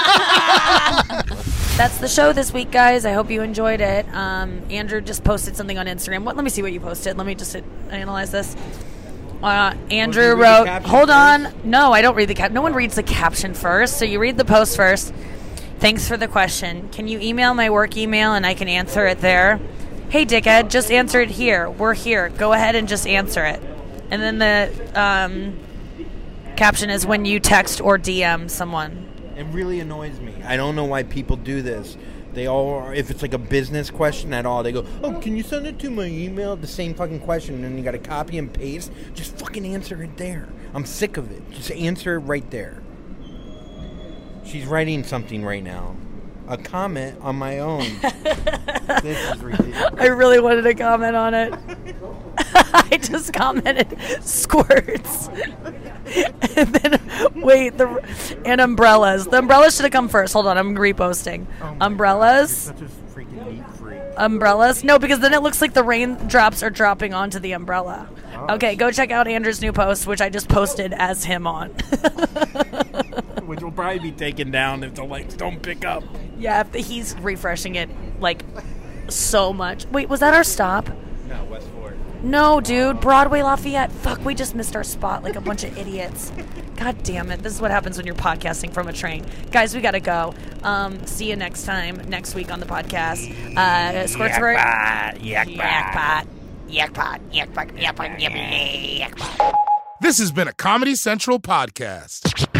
[SPEAKER 3] That's the show this week, guys. I hope you enjoyed it. Andrew just posted something on Instagram. Let me see what you posted. Let me just analyze this. Andrew wrote, hold on. No, I don't read the caption. No one reads the caption first, so you read the post first. Thanks for the question. Can you email my work email and I can answer it there? Hey, dickhead, just answer it here. We're here. Go ahead and just answer it. And then the caption is when you text or DM someone.
[SPEAKER 4] It really annoys me. I don't know why people do this. They all, if it's like a business question at all, they go, oh, can you send it to my email? The same fucking question, and then you got to copy and paste. Just fucking answer it there. I'm sick of it. Just answer it right there. She's writing something right now. A comment on my own. This is ridiculous.
[SPEAKER 3] I really wanted to comment on it. I just commented squirts. And then, and umbrellas. The umbrellas should have come first. Hold on, I'm reposting. Umbrellas.
[SPEAKER 4] Such a freaking neat freak.
[SPEAKER 3] Umbrellas? No, because then it looks like the raindrops are dropping onto the umbrella. Oh. Okay, go check out Andrew's new post, which I just posted as him on.
[SPEAKER 4] Which will probably be taken down if the lights don't pick up.
[SPEAKER 3] Yeah, he's refreshing it, like, so much. Wait, was that our stop?
[SPEAKER 4] No, West Ford.
[SPEAKER 3] No, dude, Broadway Lafayette. Fuck, we just missed our spot like a bunch of idiots. God damn it. This is what happens when you're podcasting from a train. Guys, we gotta go. See you next week on the podcast.
[SPEAKER 1] This has been a Comedy Central podcast.